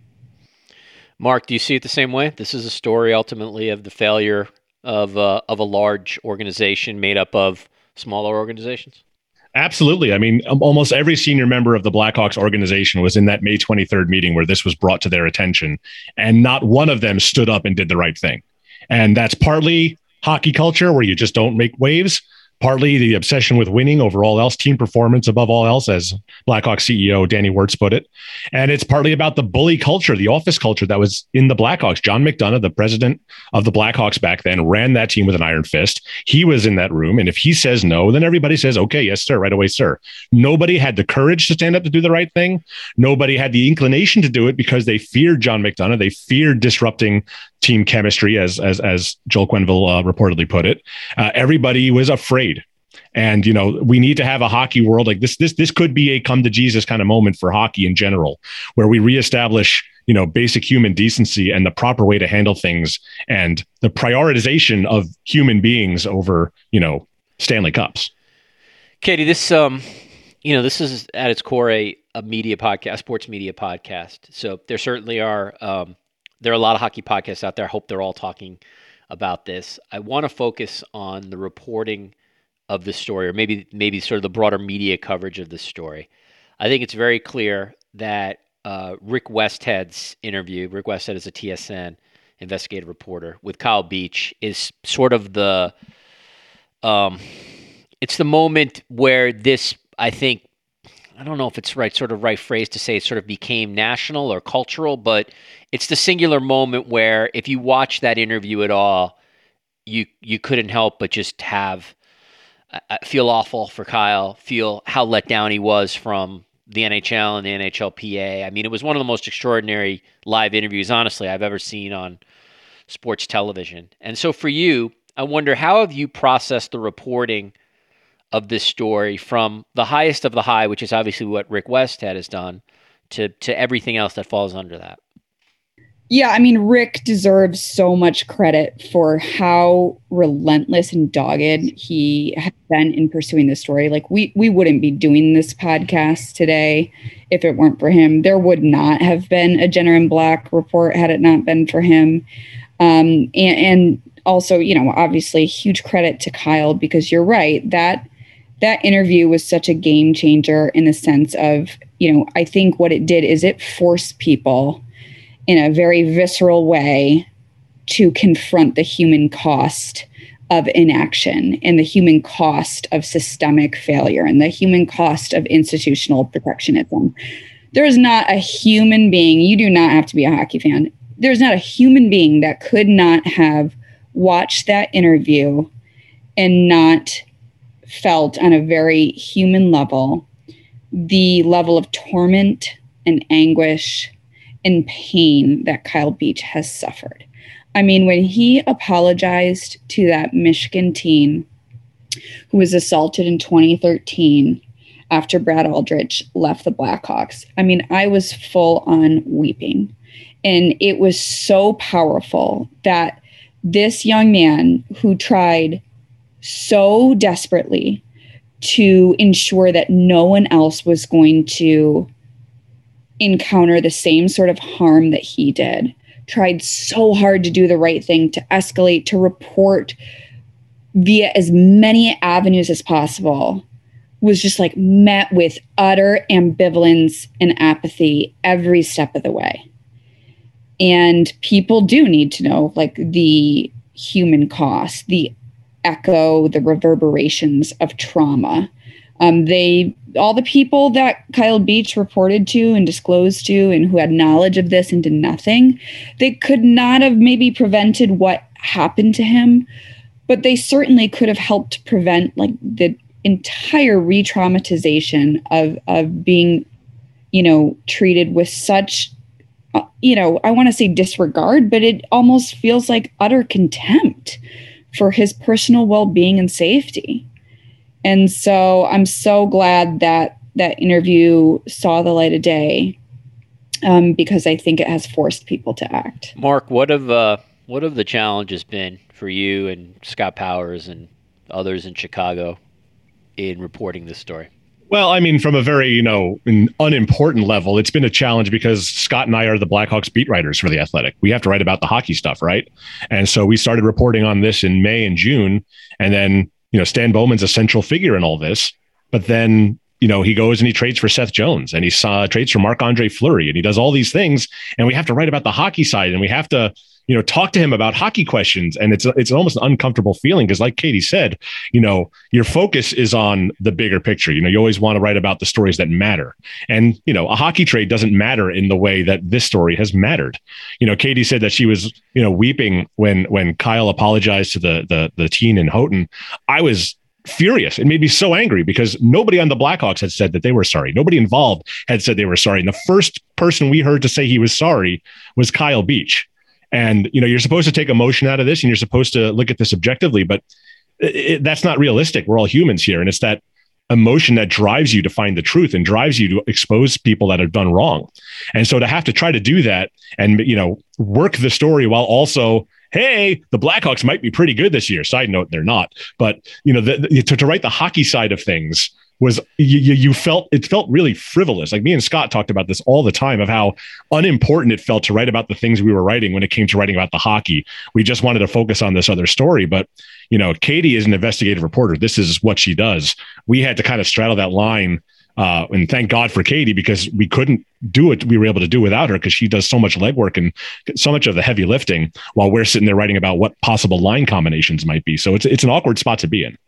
Mark, do you see it the same way? This is a story ultimately of the failure of uh, of a large organization made up of smaller organizations? Absolutely. I mean, almost every senior member of the Blackhawks organization was in that May twenty-third meeting where this was brought to their attention, and not one of them stood up and did the right thing. And that's partly hockey culture, where you just don't make waves, partly the obsession with winning over all else, team performance above all else, as Blackhawks C E O Danny Wirtz put it. And it's partly about the bully culture, the office culture that was in the Blackhawks. John McDonough, the president of the Blackhawks back then, ran that team with an iron fist. He was in that room. And if he says no, then everybody says, okay, yes, sir, right away, sir. Nobody had the courage to stand up to do the right thing. Nobody had the inclination to do it because they feared John McDonough. They feared disrupting team chemistry, as as as Joel Quenneville uh, reportedly put it. Uh, everybody was afraid. And, you know, we need to have a hockey world like this. This this could be a come to Jesus kind of moment for hockey in general, where we reestablish, you know, basic human decency and the proper way to handle things and the prioritization of human beings over, you know, Stanley Cups. Katie, this, um, you know, this is at its core a, a media podcast, sports media podcast. So there certainly are, um, there are a lot of hockey podcasts out there. I hope they're all talking about this. I want to focus on the reporting of the story, or maybe maybe sort of the broader media coverage of this story. I think it's very clear that uh, Rick Westhead's interview, Rick Westhead is a T S N investigative reporter, with Kyle Beach is sort of the, um, it's the moment where this, I think, I don't know if it's right, sort of right phrase to say it sort of became national or cultural, but it's the singular moment where if you watch that interview at all, you you couldn't help but just have, I feel awful for Kyle, feel how let down he was from the N H L and the N H L P A. I mean, it was one of the most extraordinary live interviews, honestly, I've ever seen on sports television. And so for you, I wonder, how have you processed the reporting of this story from the highest of the high, which is obviously what Rick Westhead has done, to to everything else that falls under that. Yeah, I mean, Rick deserves so much credit for how relentless and dogged he has been in pursuing this story. Like, we we wouldn't be doing this podcast today if it weren't for him. There would not have been a Jenner and Black report had it not been for him. Um, and, and also, you know, obviously, huge credit to Kyle, because you're right, that that interview was such a game changer in the sense of, you know, I think what it did is it forced people in a very visceral way to confront the human cost of inaction and the human cost of systemic failure and the human cost of institutional protectionism. There is not a human being, you do not have to be a hockey fan, there's not a human being that could not have watched that interview and not felt on a very human level the level of torment and anguish and pain that Kyle Beach has suffered. I mean, when he apologized to that Michigan teen who was assaulted in twenty thirteen after Brad Aldrich left the Blackhawks, I mean, I was full on weeping. And it was so powerful that this young man who tried so desperately to ensure that no one else was going to encounter the same sort of harm that he did, tried so hard to do the right thing, to escalate, to report via as many avenues as possible, was just like met with utter ambivalence and apathy every step of the way. And people do need to know, like, the human cost, the echo, the reverberations of trauma. Um, they, all the people that Kyle Beach reported to and disclosed to and who had knowledge of this and did nothing, they could not have maybe prevented what happened to him, but they certainly could have helped prevent, like, the entire re-traumatization of, of being, you know, treated with such, uh, you know, I want to say disregard, but it almost feels like utter contempt for his personal well-being and safety. And so I'm so glad that that interview saw the light of day, um, because I think it has forced people to act. Mark, what have uh, what have the challenges been for you and Scott Powers and others in Chicago in reporting this story? Well, I mean, from a very, you know, an unimportant level, it's been a challenge because Scott and I are the Blackhawks beat writers for The Athletic. We have to write about the hockey stuff, right? And so we started reporting on this in May and June, and then, you know, Stan Bowman's a central figure in all this, but then, you know, he goes and he trades for Seth Jones, and he saw trades for Marc-Andre Fleury, and he does all these things, and we have to write about the hockey side, and we have to, you know, talk to him about hockey questions. And it's, it's almost an uncomfortable feeling because, like Katie said, you know, your focus is on the bigger picture. You know, you always want to write about the stories that matter. And, you know, a hockey trade doesn't matter in the way that this story has mattered. You know, Katie said that she was, you know, weeping when, when Kyle apologized to the, the, the teen in Houghton. I was furious. It made me so angry because nobody on the Blackhawks had said that they were sorry. Nobody involved had said they were sorry. And the first person we heard to say he was sorry was Kyle Beach. And, you know, you're supposed to take emotion out of this and you're supposed to look at this objectively, but it, that's not realistic. We're all humans here. And it's that emotion that drives you to find the truth and drives you to expose people that have done wrong. And so to have to try to do that and, you know, work the story while also, hey, the Blackhawks might be pretty good this year. Side note, they're not. But, you know, the, the, to, to write the hockey side of things was you, you felt it felt really frivolous. Like me and Scott talked about this all the time of how unimportant it felt to write about the things we were writing when it came to writing about the hockey. We just wanted to focus on this other story. But, you know, Katie is an investigative reporter. This is what she does. We had to kind of straddle that line. Uh, and thank God for Katie, because we couldn't do it. We were able to do without her because she does so much legwork and so much of the heavy lifting while we're sitting there writing about what possible line combinations might be. So it's it's an awkward spot to be in.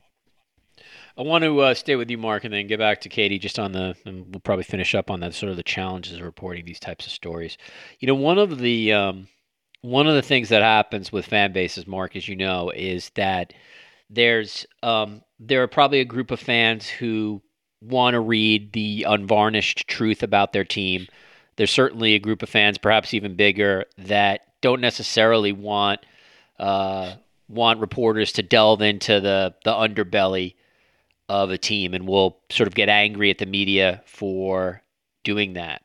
I want to uh, stay with you, Mark, and then get back to Katie just on the, and we'll probably finish up on that sort of the challenges of reporting these types of stories. You know, one of the um, one of the things that happens with fan bases, Mark, as you know, is that there's um, there are probably a group of fans who want to read the unvarnished truth about their team. There's certainly a group of fans, perhaps even bigger, that don't necessarily want uh, want reporters to delve into the the underbelly of a team, and will sort of get angry at the media for doing that.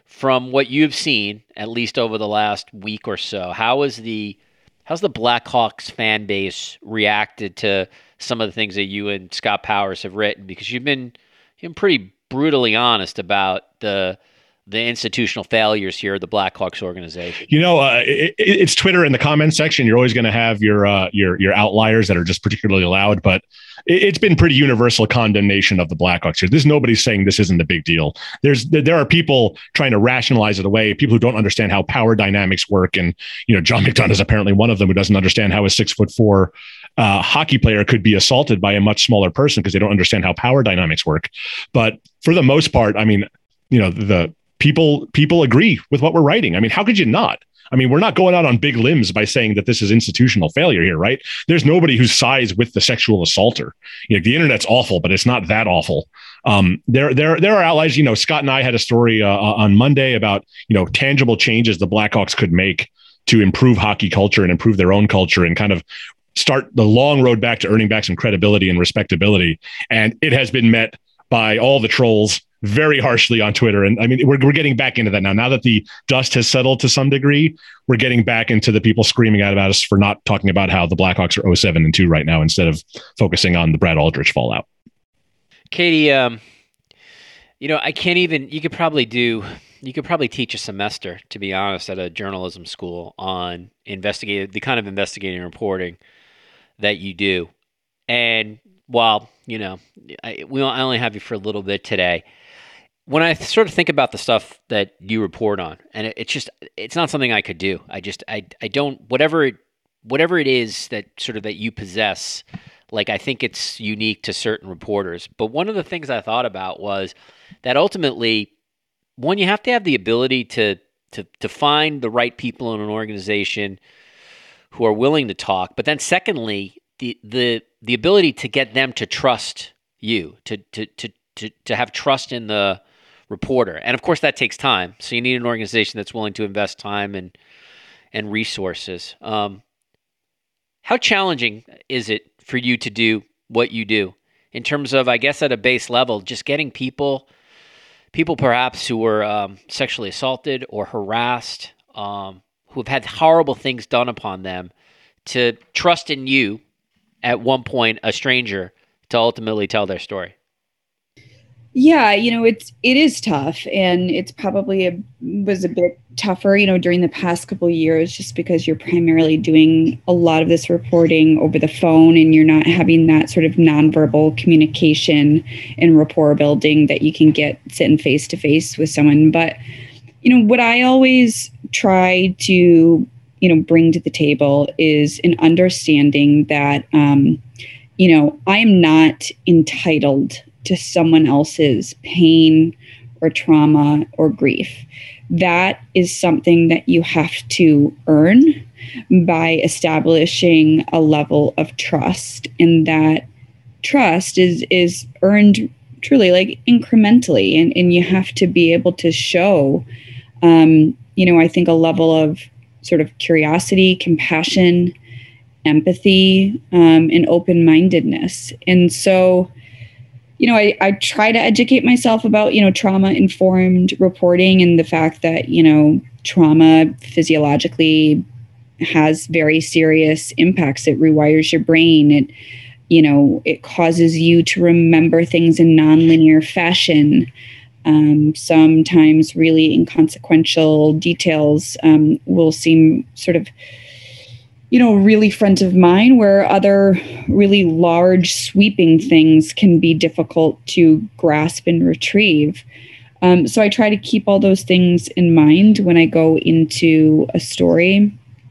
from what you've seen, at least over the last week or so, how is the how's the Blackhawks fan base reacted to some of the things that you and Scott Powers have written? Because you've been you've been pretty brutally honest about the the institutional failures here of the Blackhawks organization. You know, uh, it, it's Twitter in the comments section. You're always going to have your uh, your your outliers that are just particularly loud, but it, it's been pretty universal condemnation of the Blackhawks here. There's nobody saying this isn't a big deal. There's there are people trying to rationalize it away. People who don't understand how power dynamics work, and you know, John McDonough is apparently one of them who doesn't understand how a six foot four uh, hockey player could be assaulted by a much smaller person because they don't understand how power dynamics work. But for the most part, I mean, you know, the People people agree with what we're writing. I mean, how could you not? I mean, we're not going out on big limbs by saying that this is institutional failure here, right? There's nobody who sides with the sexual assaulter. You know, the internet's awful, but it's not that awful. Um, there, there, there are allies. You know, Scott and I had a story uh, on Monday about you know tangible changes the Blackhawks could make to improve hockey culture and improve their own culture and kind of start the long road back to earning back some credibility and respectability. And it has been met by all the trolls very harshly on Twitter. And I mean, we're, we're getting back into that now. Now that the dust has settled to some degree, we're getting back into the people screaming out about us for not talking about how the Blackhawks are oh seven and two right now, instead of focusing on the Brad Aldrich fallout. Katie, um, you know, I can't even, you could probably do, you could probably teach a semester, to be honest, at a journalism school on investigative, the kind of investigating reporting that you do. And while, you know, I, we I only have you for a little bit today, when I sort of think about the stuff that you report on, and it, it's just, it's not something I could do. I just, I, I don't, whatever it, whatever it is that sort of that you possess, like, I think it's unique to certain reporters. But one of the things I thought about was that ultimately, one, you have to have the ability to, to, to find the right people in an organization who are willing to talk. But then secondly, the, the, the ability to get them to trust you, to, to, to, to, to have trust in the reporter. And of course that takes time. So you need an organization that's willing to invest time and and resources. Um, how challenging is it for you to do what you do in terms of, I guess at a base level, just getting people, people perhaps who were um, sexually assaulted or harassed, um, who have had horrible things done upon them, to trust in you, at one point, a stranger, to ultimately tell their story? Yeah, you know, it's it is tough, and it's probably a, was a bit tougher, you know, during the past couple of years, just because you're primarily doing a lot of this reporting over the phone, and you're not having that sort of nonverbal communication and rapport building that you can get sitting face to face with someone. But, you know, what I always try to, you know, bring to the table is an understanding that, um, you know, I am not entitled to someone else's pain or trauma or grief. That is something that you have to earn by establishing a level of trust. And that trust is is earned truly, like, incrementally. And, and you have to be able to show, um, you know, I think a level of sort of curiosity, compassion, empathy, um, and open-mindedness. And so, you know, I, I try to educate myself about, you know, trauma-informed reporting and the fact that, you know, trauma physiologically has very serious impacts. It rewires your brain. It, you know, it causes you to remember things in nonlinear fashion. Um, sometimes really inconsequential details um, will seem sort of, you know, really front of mind, where other really large sweeping things can be difficult to grasp and retrieve. Um, so I try to keep all those things in mind when I go into a story.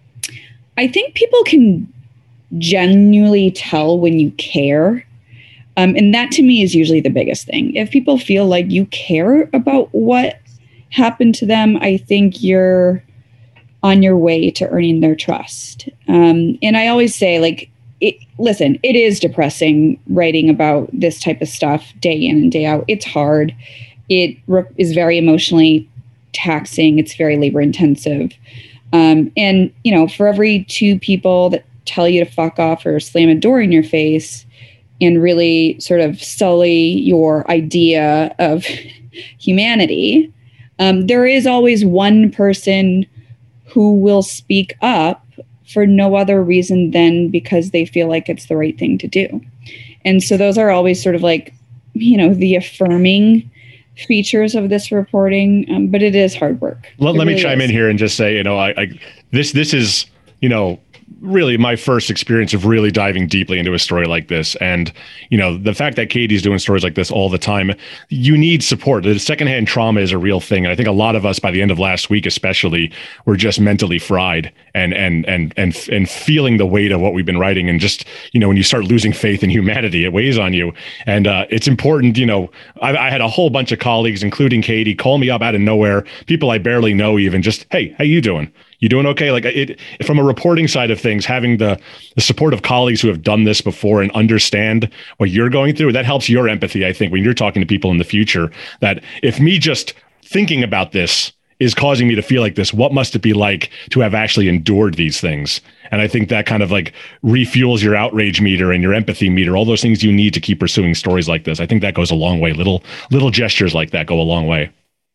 I think people can genuinely tell when you care. Um, and that to me is usually the biggest thing. If people feel like you care about what happened to them, I think you're on your way to earning their trust. Um, and I always say, like, it, listen, it is depressing writing about this type of stuff day in and day out. It's hard. It re- is very emotionally taxing. It's very labor intensive. Um, and, you know, for every two people that tell you to fuck off or slam a door in your face and really sort of sully your idea of humanity, Um, there is always one person who will speak up for no other reason than because they feel like it's the right thing to do. And so those are always sort of like, you know, the affirming features of this reporting, um, but it is hard work. Let, let really me chime is. in here and just say, you know, I, I this this is, you know, really my first experience of really diving deeply into a story like this. And, you know, the fact that Katie's doing stories like this all the time, you need support. The secondhand trauma is a real thing. And I think a lot of us by the end of last week, especially, were just mentally fried and, and, and, and, and feeling the weight of what we've been writing. And just, you know, when you start losing faith in humanity, it weighs on you. And uh, it's important, you know, I, I had a whole bunch of colleagues, including Katie, call me up out of nowhere, people I barely know even, just, hey, how you doing? You doing okay? Like it, from a reporting side of things, having the, the support of colleagues who have done this before and understand what you're going through, that helps your empathy, I think, when you're talking to people in the future, that if me just thinking about this is causing me to feel like this, what must it be like to have actually endured these things? And I think that kind of like refuels your outrage meter and your empathy meter, all those things you need to keep pursuing stories like this. I think that goes a long way. Little, little gestures like that go a long way.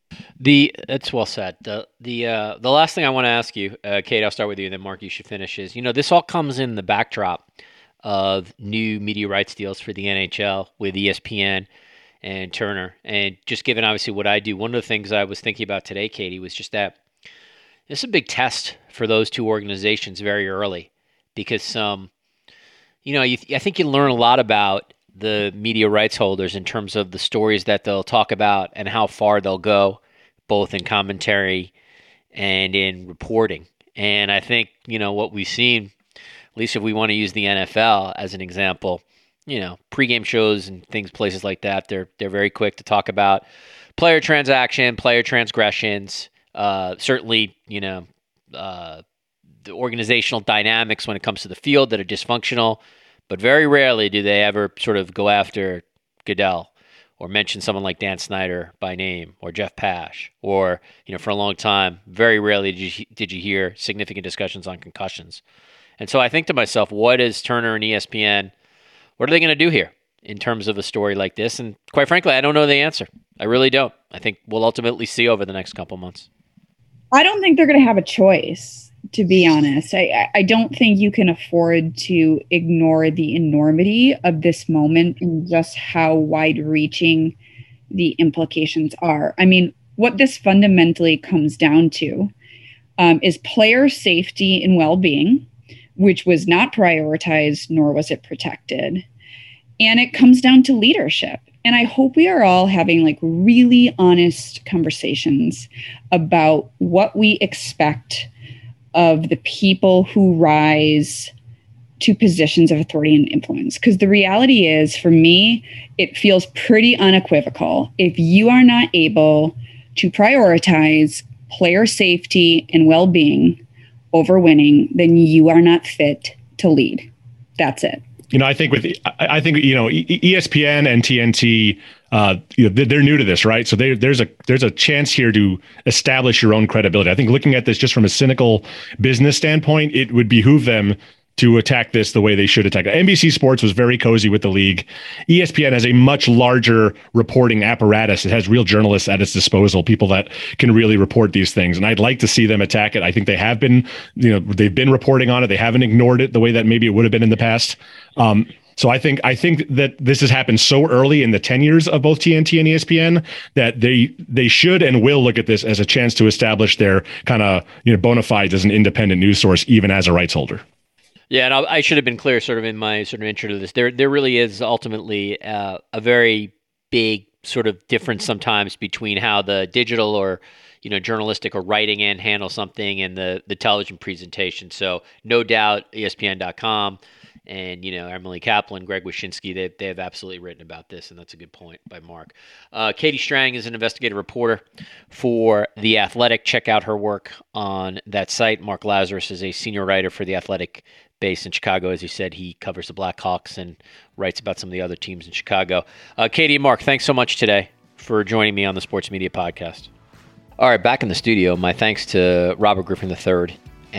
The that's well said. The the uh, the last thing I want to ask you, uh, Kate, I'll start with you, and then Mark, you should finish. Is you know this all comes in the backdrop of new media rights deals for the N H L with E S P N and Turner, and just given obviously what I do, one of the things I was thinking about today, Katie, was just that this is a big test for those two organizations very early, because um, you know you, I think you learn a lot about the media rights holders in terms of the stories that they'll talk about and how far they'll go, both in commentary and in reporting. And I think, you know, what we've seen, at least if we want to use the N F L as an example, you know, pregame shows and things, places like that, they're they're very quick to talk about player transaction, player transgressions, uh, certainly, you know, uh, the organizational dynamics when it comes to the field that are dysfunctional. But very rarely do they ever sort of go after Goodell or mention someone like Dan Snyder by name or Jeff Pash, or, you know, for a long time, very rarely did you, did you hear significant discussions on concussions. And so I think to myself, what is Turner and E S P N, what are they going to do here in terms of a story like this? And quite frankly, I don't know the answer. I really don't. I think we'll ultimately see over the next couple months. I don't think they're going to have a choice, to be honest. I, I don't think you can afford to ignore the enormity of this moment and just how wide-reaching the implications are. I mean, what this fundamentally comes down to um, is player safety and well-being, which was not prioritized, nor was it protected. And it comes down to leadership. And I hope we are all having like really honest conversations about what we expect of the people who rise to positions of authority and influence. Because the reality is, for me, it feels pretty unequivocal. If you are not able to prioritize player safety and well-being over winning, then you are not fit to lead. That's it. You know, I think with, I think, you know, E S P N and T N T, uh, you know, they're new to this, right? So they, there's a there's a chance here to establish your own credibility. I think looking at this just from a cynical business standpoint, it would behoove them to attack this the way they should attack it. N B C Sports was very cozy with the league. E S P N has a much larger reporting apparatus. It has real journalists at its disposal, people that can really report these things. And I'd like to see them attack it. I think they have been, you know, they've been reporting on it. They haven't ignored it the way that maybe it would have been in the past. Um, so I think I think that this has happened so early in the tenures of both T N T and E S P N that they they should and will look at this as a chance to establish their kind of, you know, bona fides as an independent news source, even as a rights holder. Yeah, and I, I should have been clear sort of in my sort of intro to this. There there really is ultimately uh, a very big sort of difference sometimes between how the digital or, you know, journalistic or writing end handle something and the, the television presentation. So no doubt E S P N dot com and, you know, Emily Kaplan, Greg Wyshynski, they, they have absolutely written about this, and that's a good point by Mark. Uh, Katie Strang is an investigative reporter for The Athletic. Check out her work on that site. Mark Lazarus is a senior writer for The Athletic, based in Chicago. As you said, he covers the Blackhawks and writes about some of the other teams in Chicago. Uh, Katie and Mark, thanks so much today for joining me on the Sports Media Podcast. All right, back in the studio, my thanks to Robert Griffin the third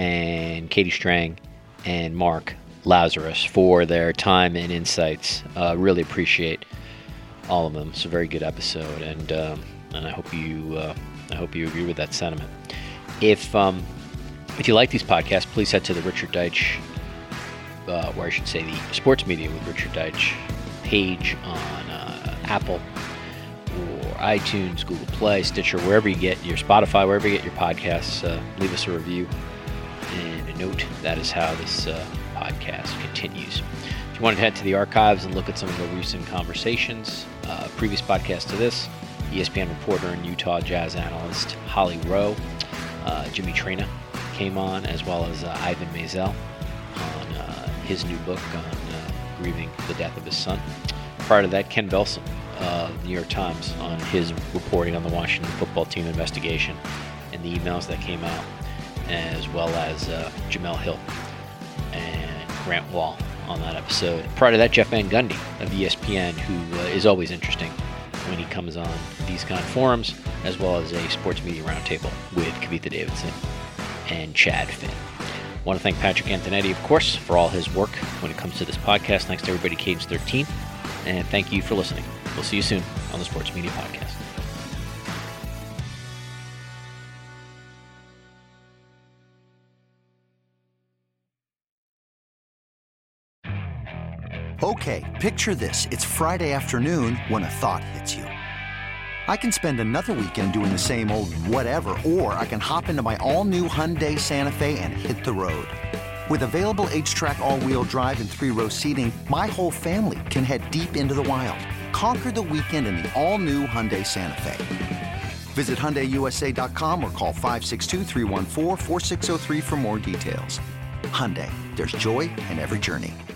and Katie Strang and Mark Lazarus for their time and insights. Uh, really appreciate all of them. It's a very good episode, and um, and I hope you uh, I hope you agree with that sentiment. If um, if you like these podcasts, please head to the Richard Deitsch, uh, or I should say the Sports Media with Richard Deitsch page on uh, Apple or iTunes, Google Play, Stitcher, wherever you get your Spotify, wherever you get your podcasts. Uh, leave us a review and a note. That is how this uh, podcast continues. If you want to head to the archives and look at some of the recent conversations, uh, previous podcast to this, E S P N reporter and Utah Jazz analyst Holly Rowe, uh, Jimmy Traina came on, as well as uh, Ivan Maisel on uh, his new book on uh, grieving the death of his son. Prior to that, Ken Belson of uh, New York Times on his reporting on the Washington football team investigation and the emails that came out, as well as uh, Jamel Hill and Grant Wall on that episode. Prior to that, Jeff Van Gundy of E S P N, who uh, is always interesting when he comes on these kind of forums, as well as a sports media roundtable with Kavitha Davidson and Chad Finn. I want to thank Patrick Antonetti, of course, for all his work when it comes to this podcast. Thanks to everybody at Cadence thirteen, and thank you for listening. We'll see you soon on the Sports Media Podcast. Okay, picture this. It's Friday afternoon when a thought hits you. I can spend another weekend doing the same old whatever, or I can hop into my all-new Hyundai Santa Fe and hit the road. With available H-Track all-wheel drive and three-row seating, my whole family can head deep into the wild. Conquer the weekend in the all-new Hyundai Santa Fe. Visit Hyundai U S A dot com or call five six two, three one four, four six zero three for more details. Hyundai, there's joy in every journey.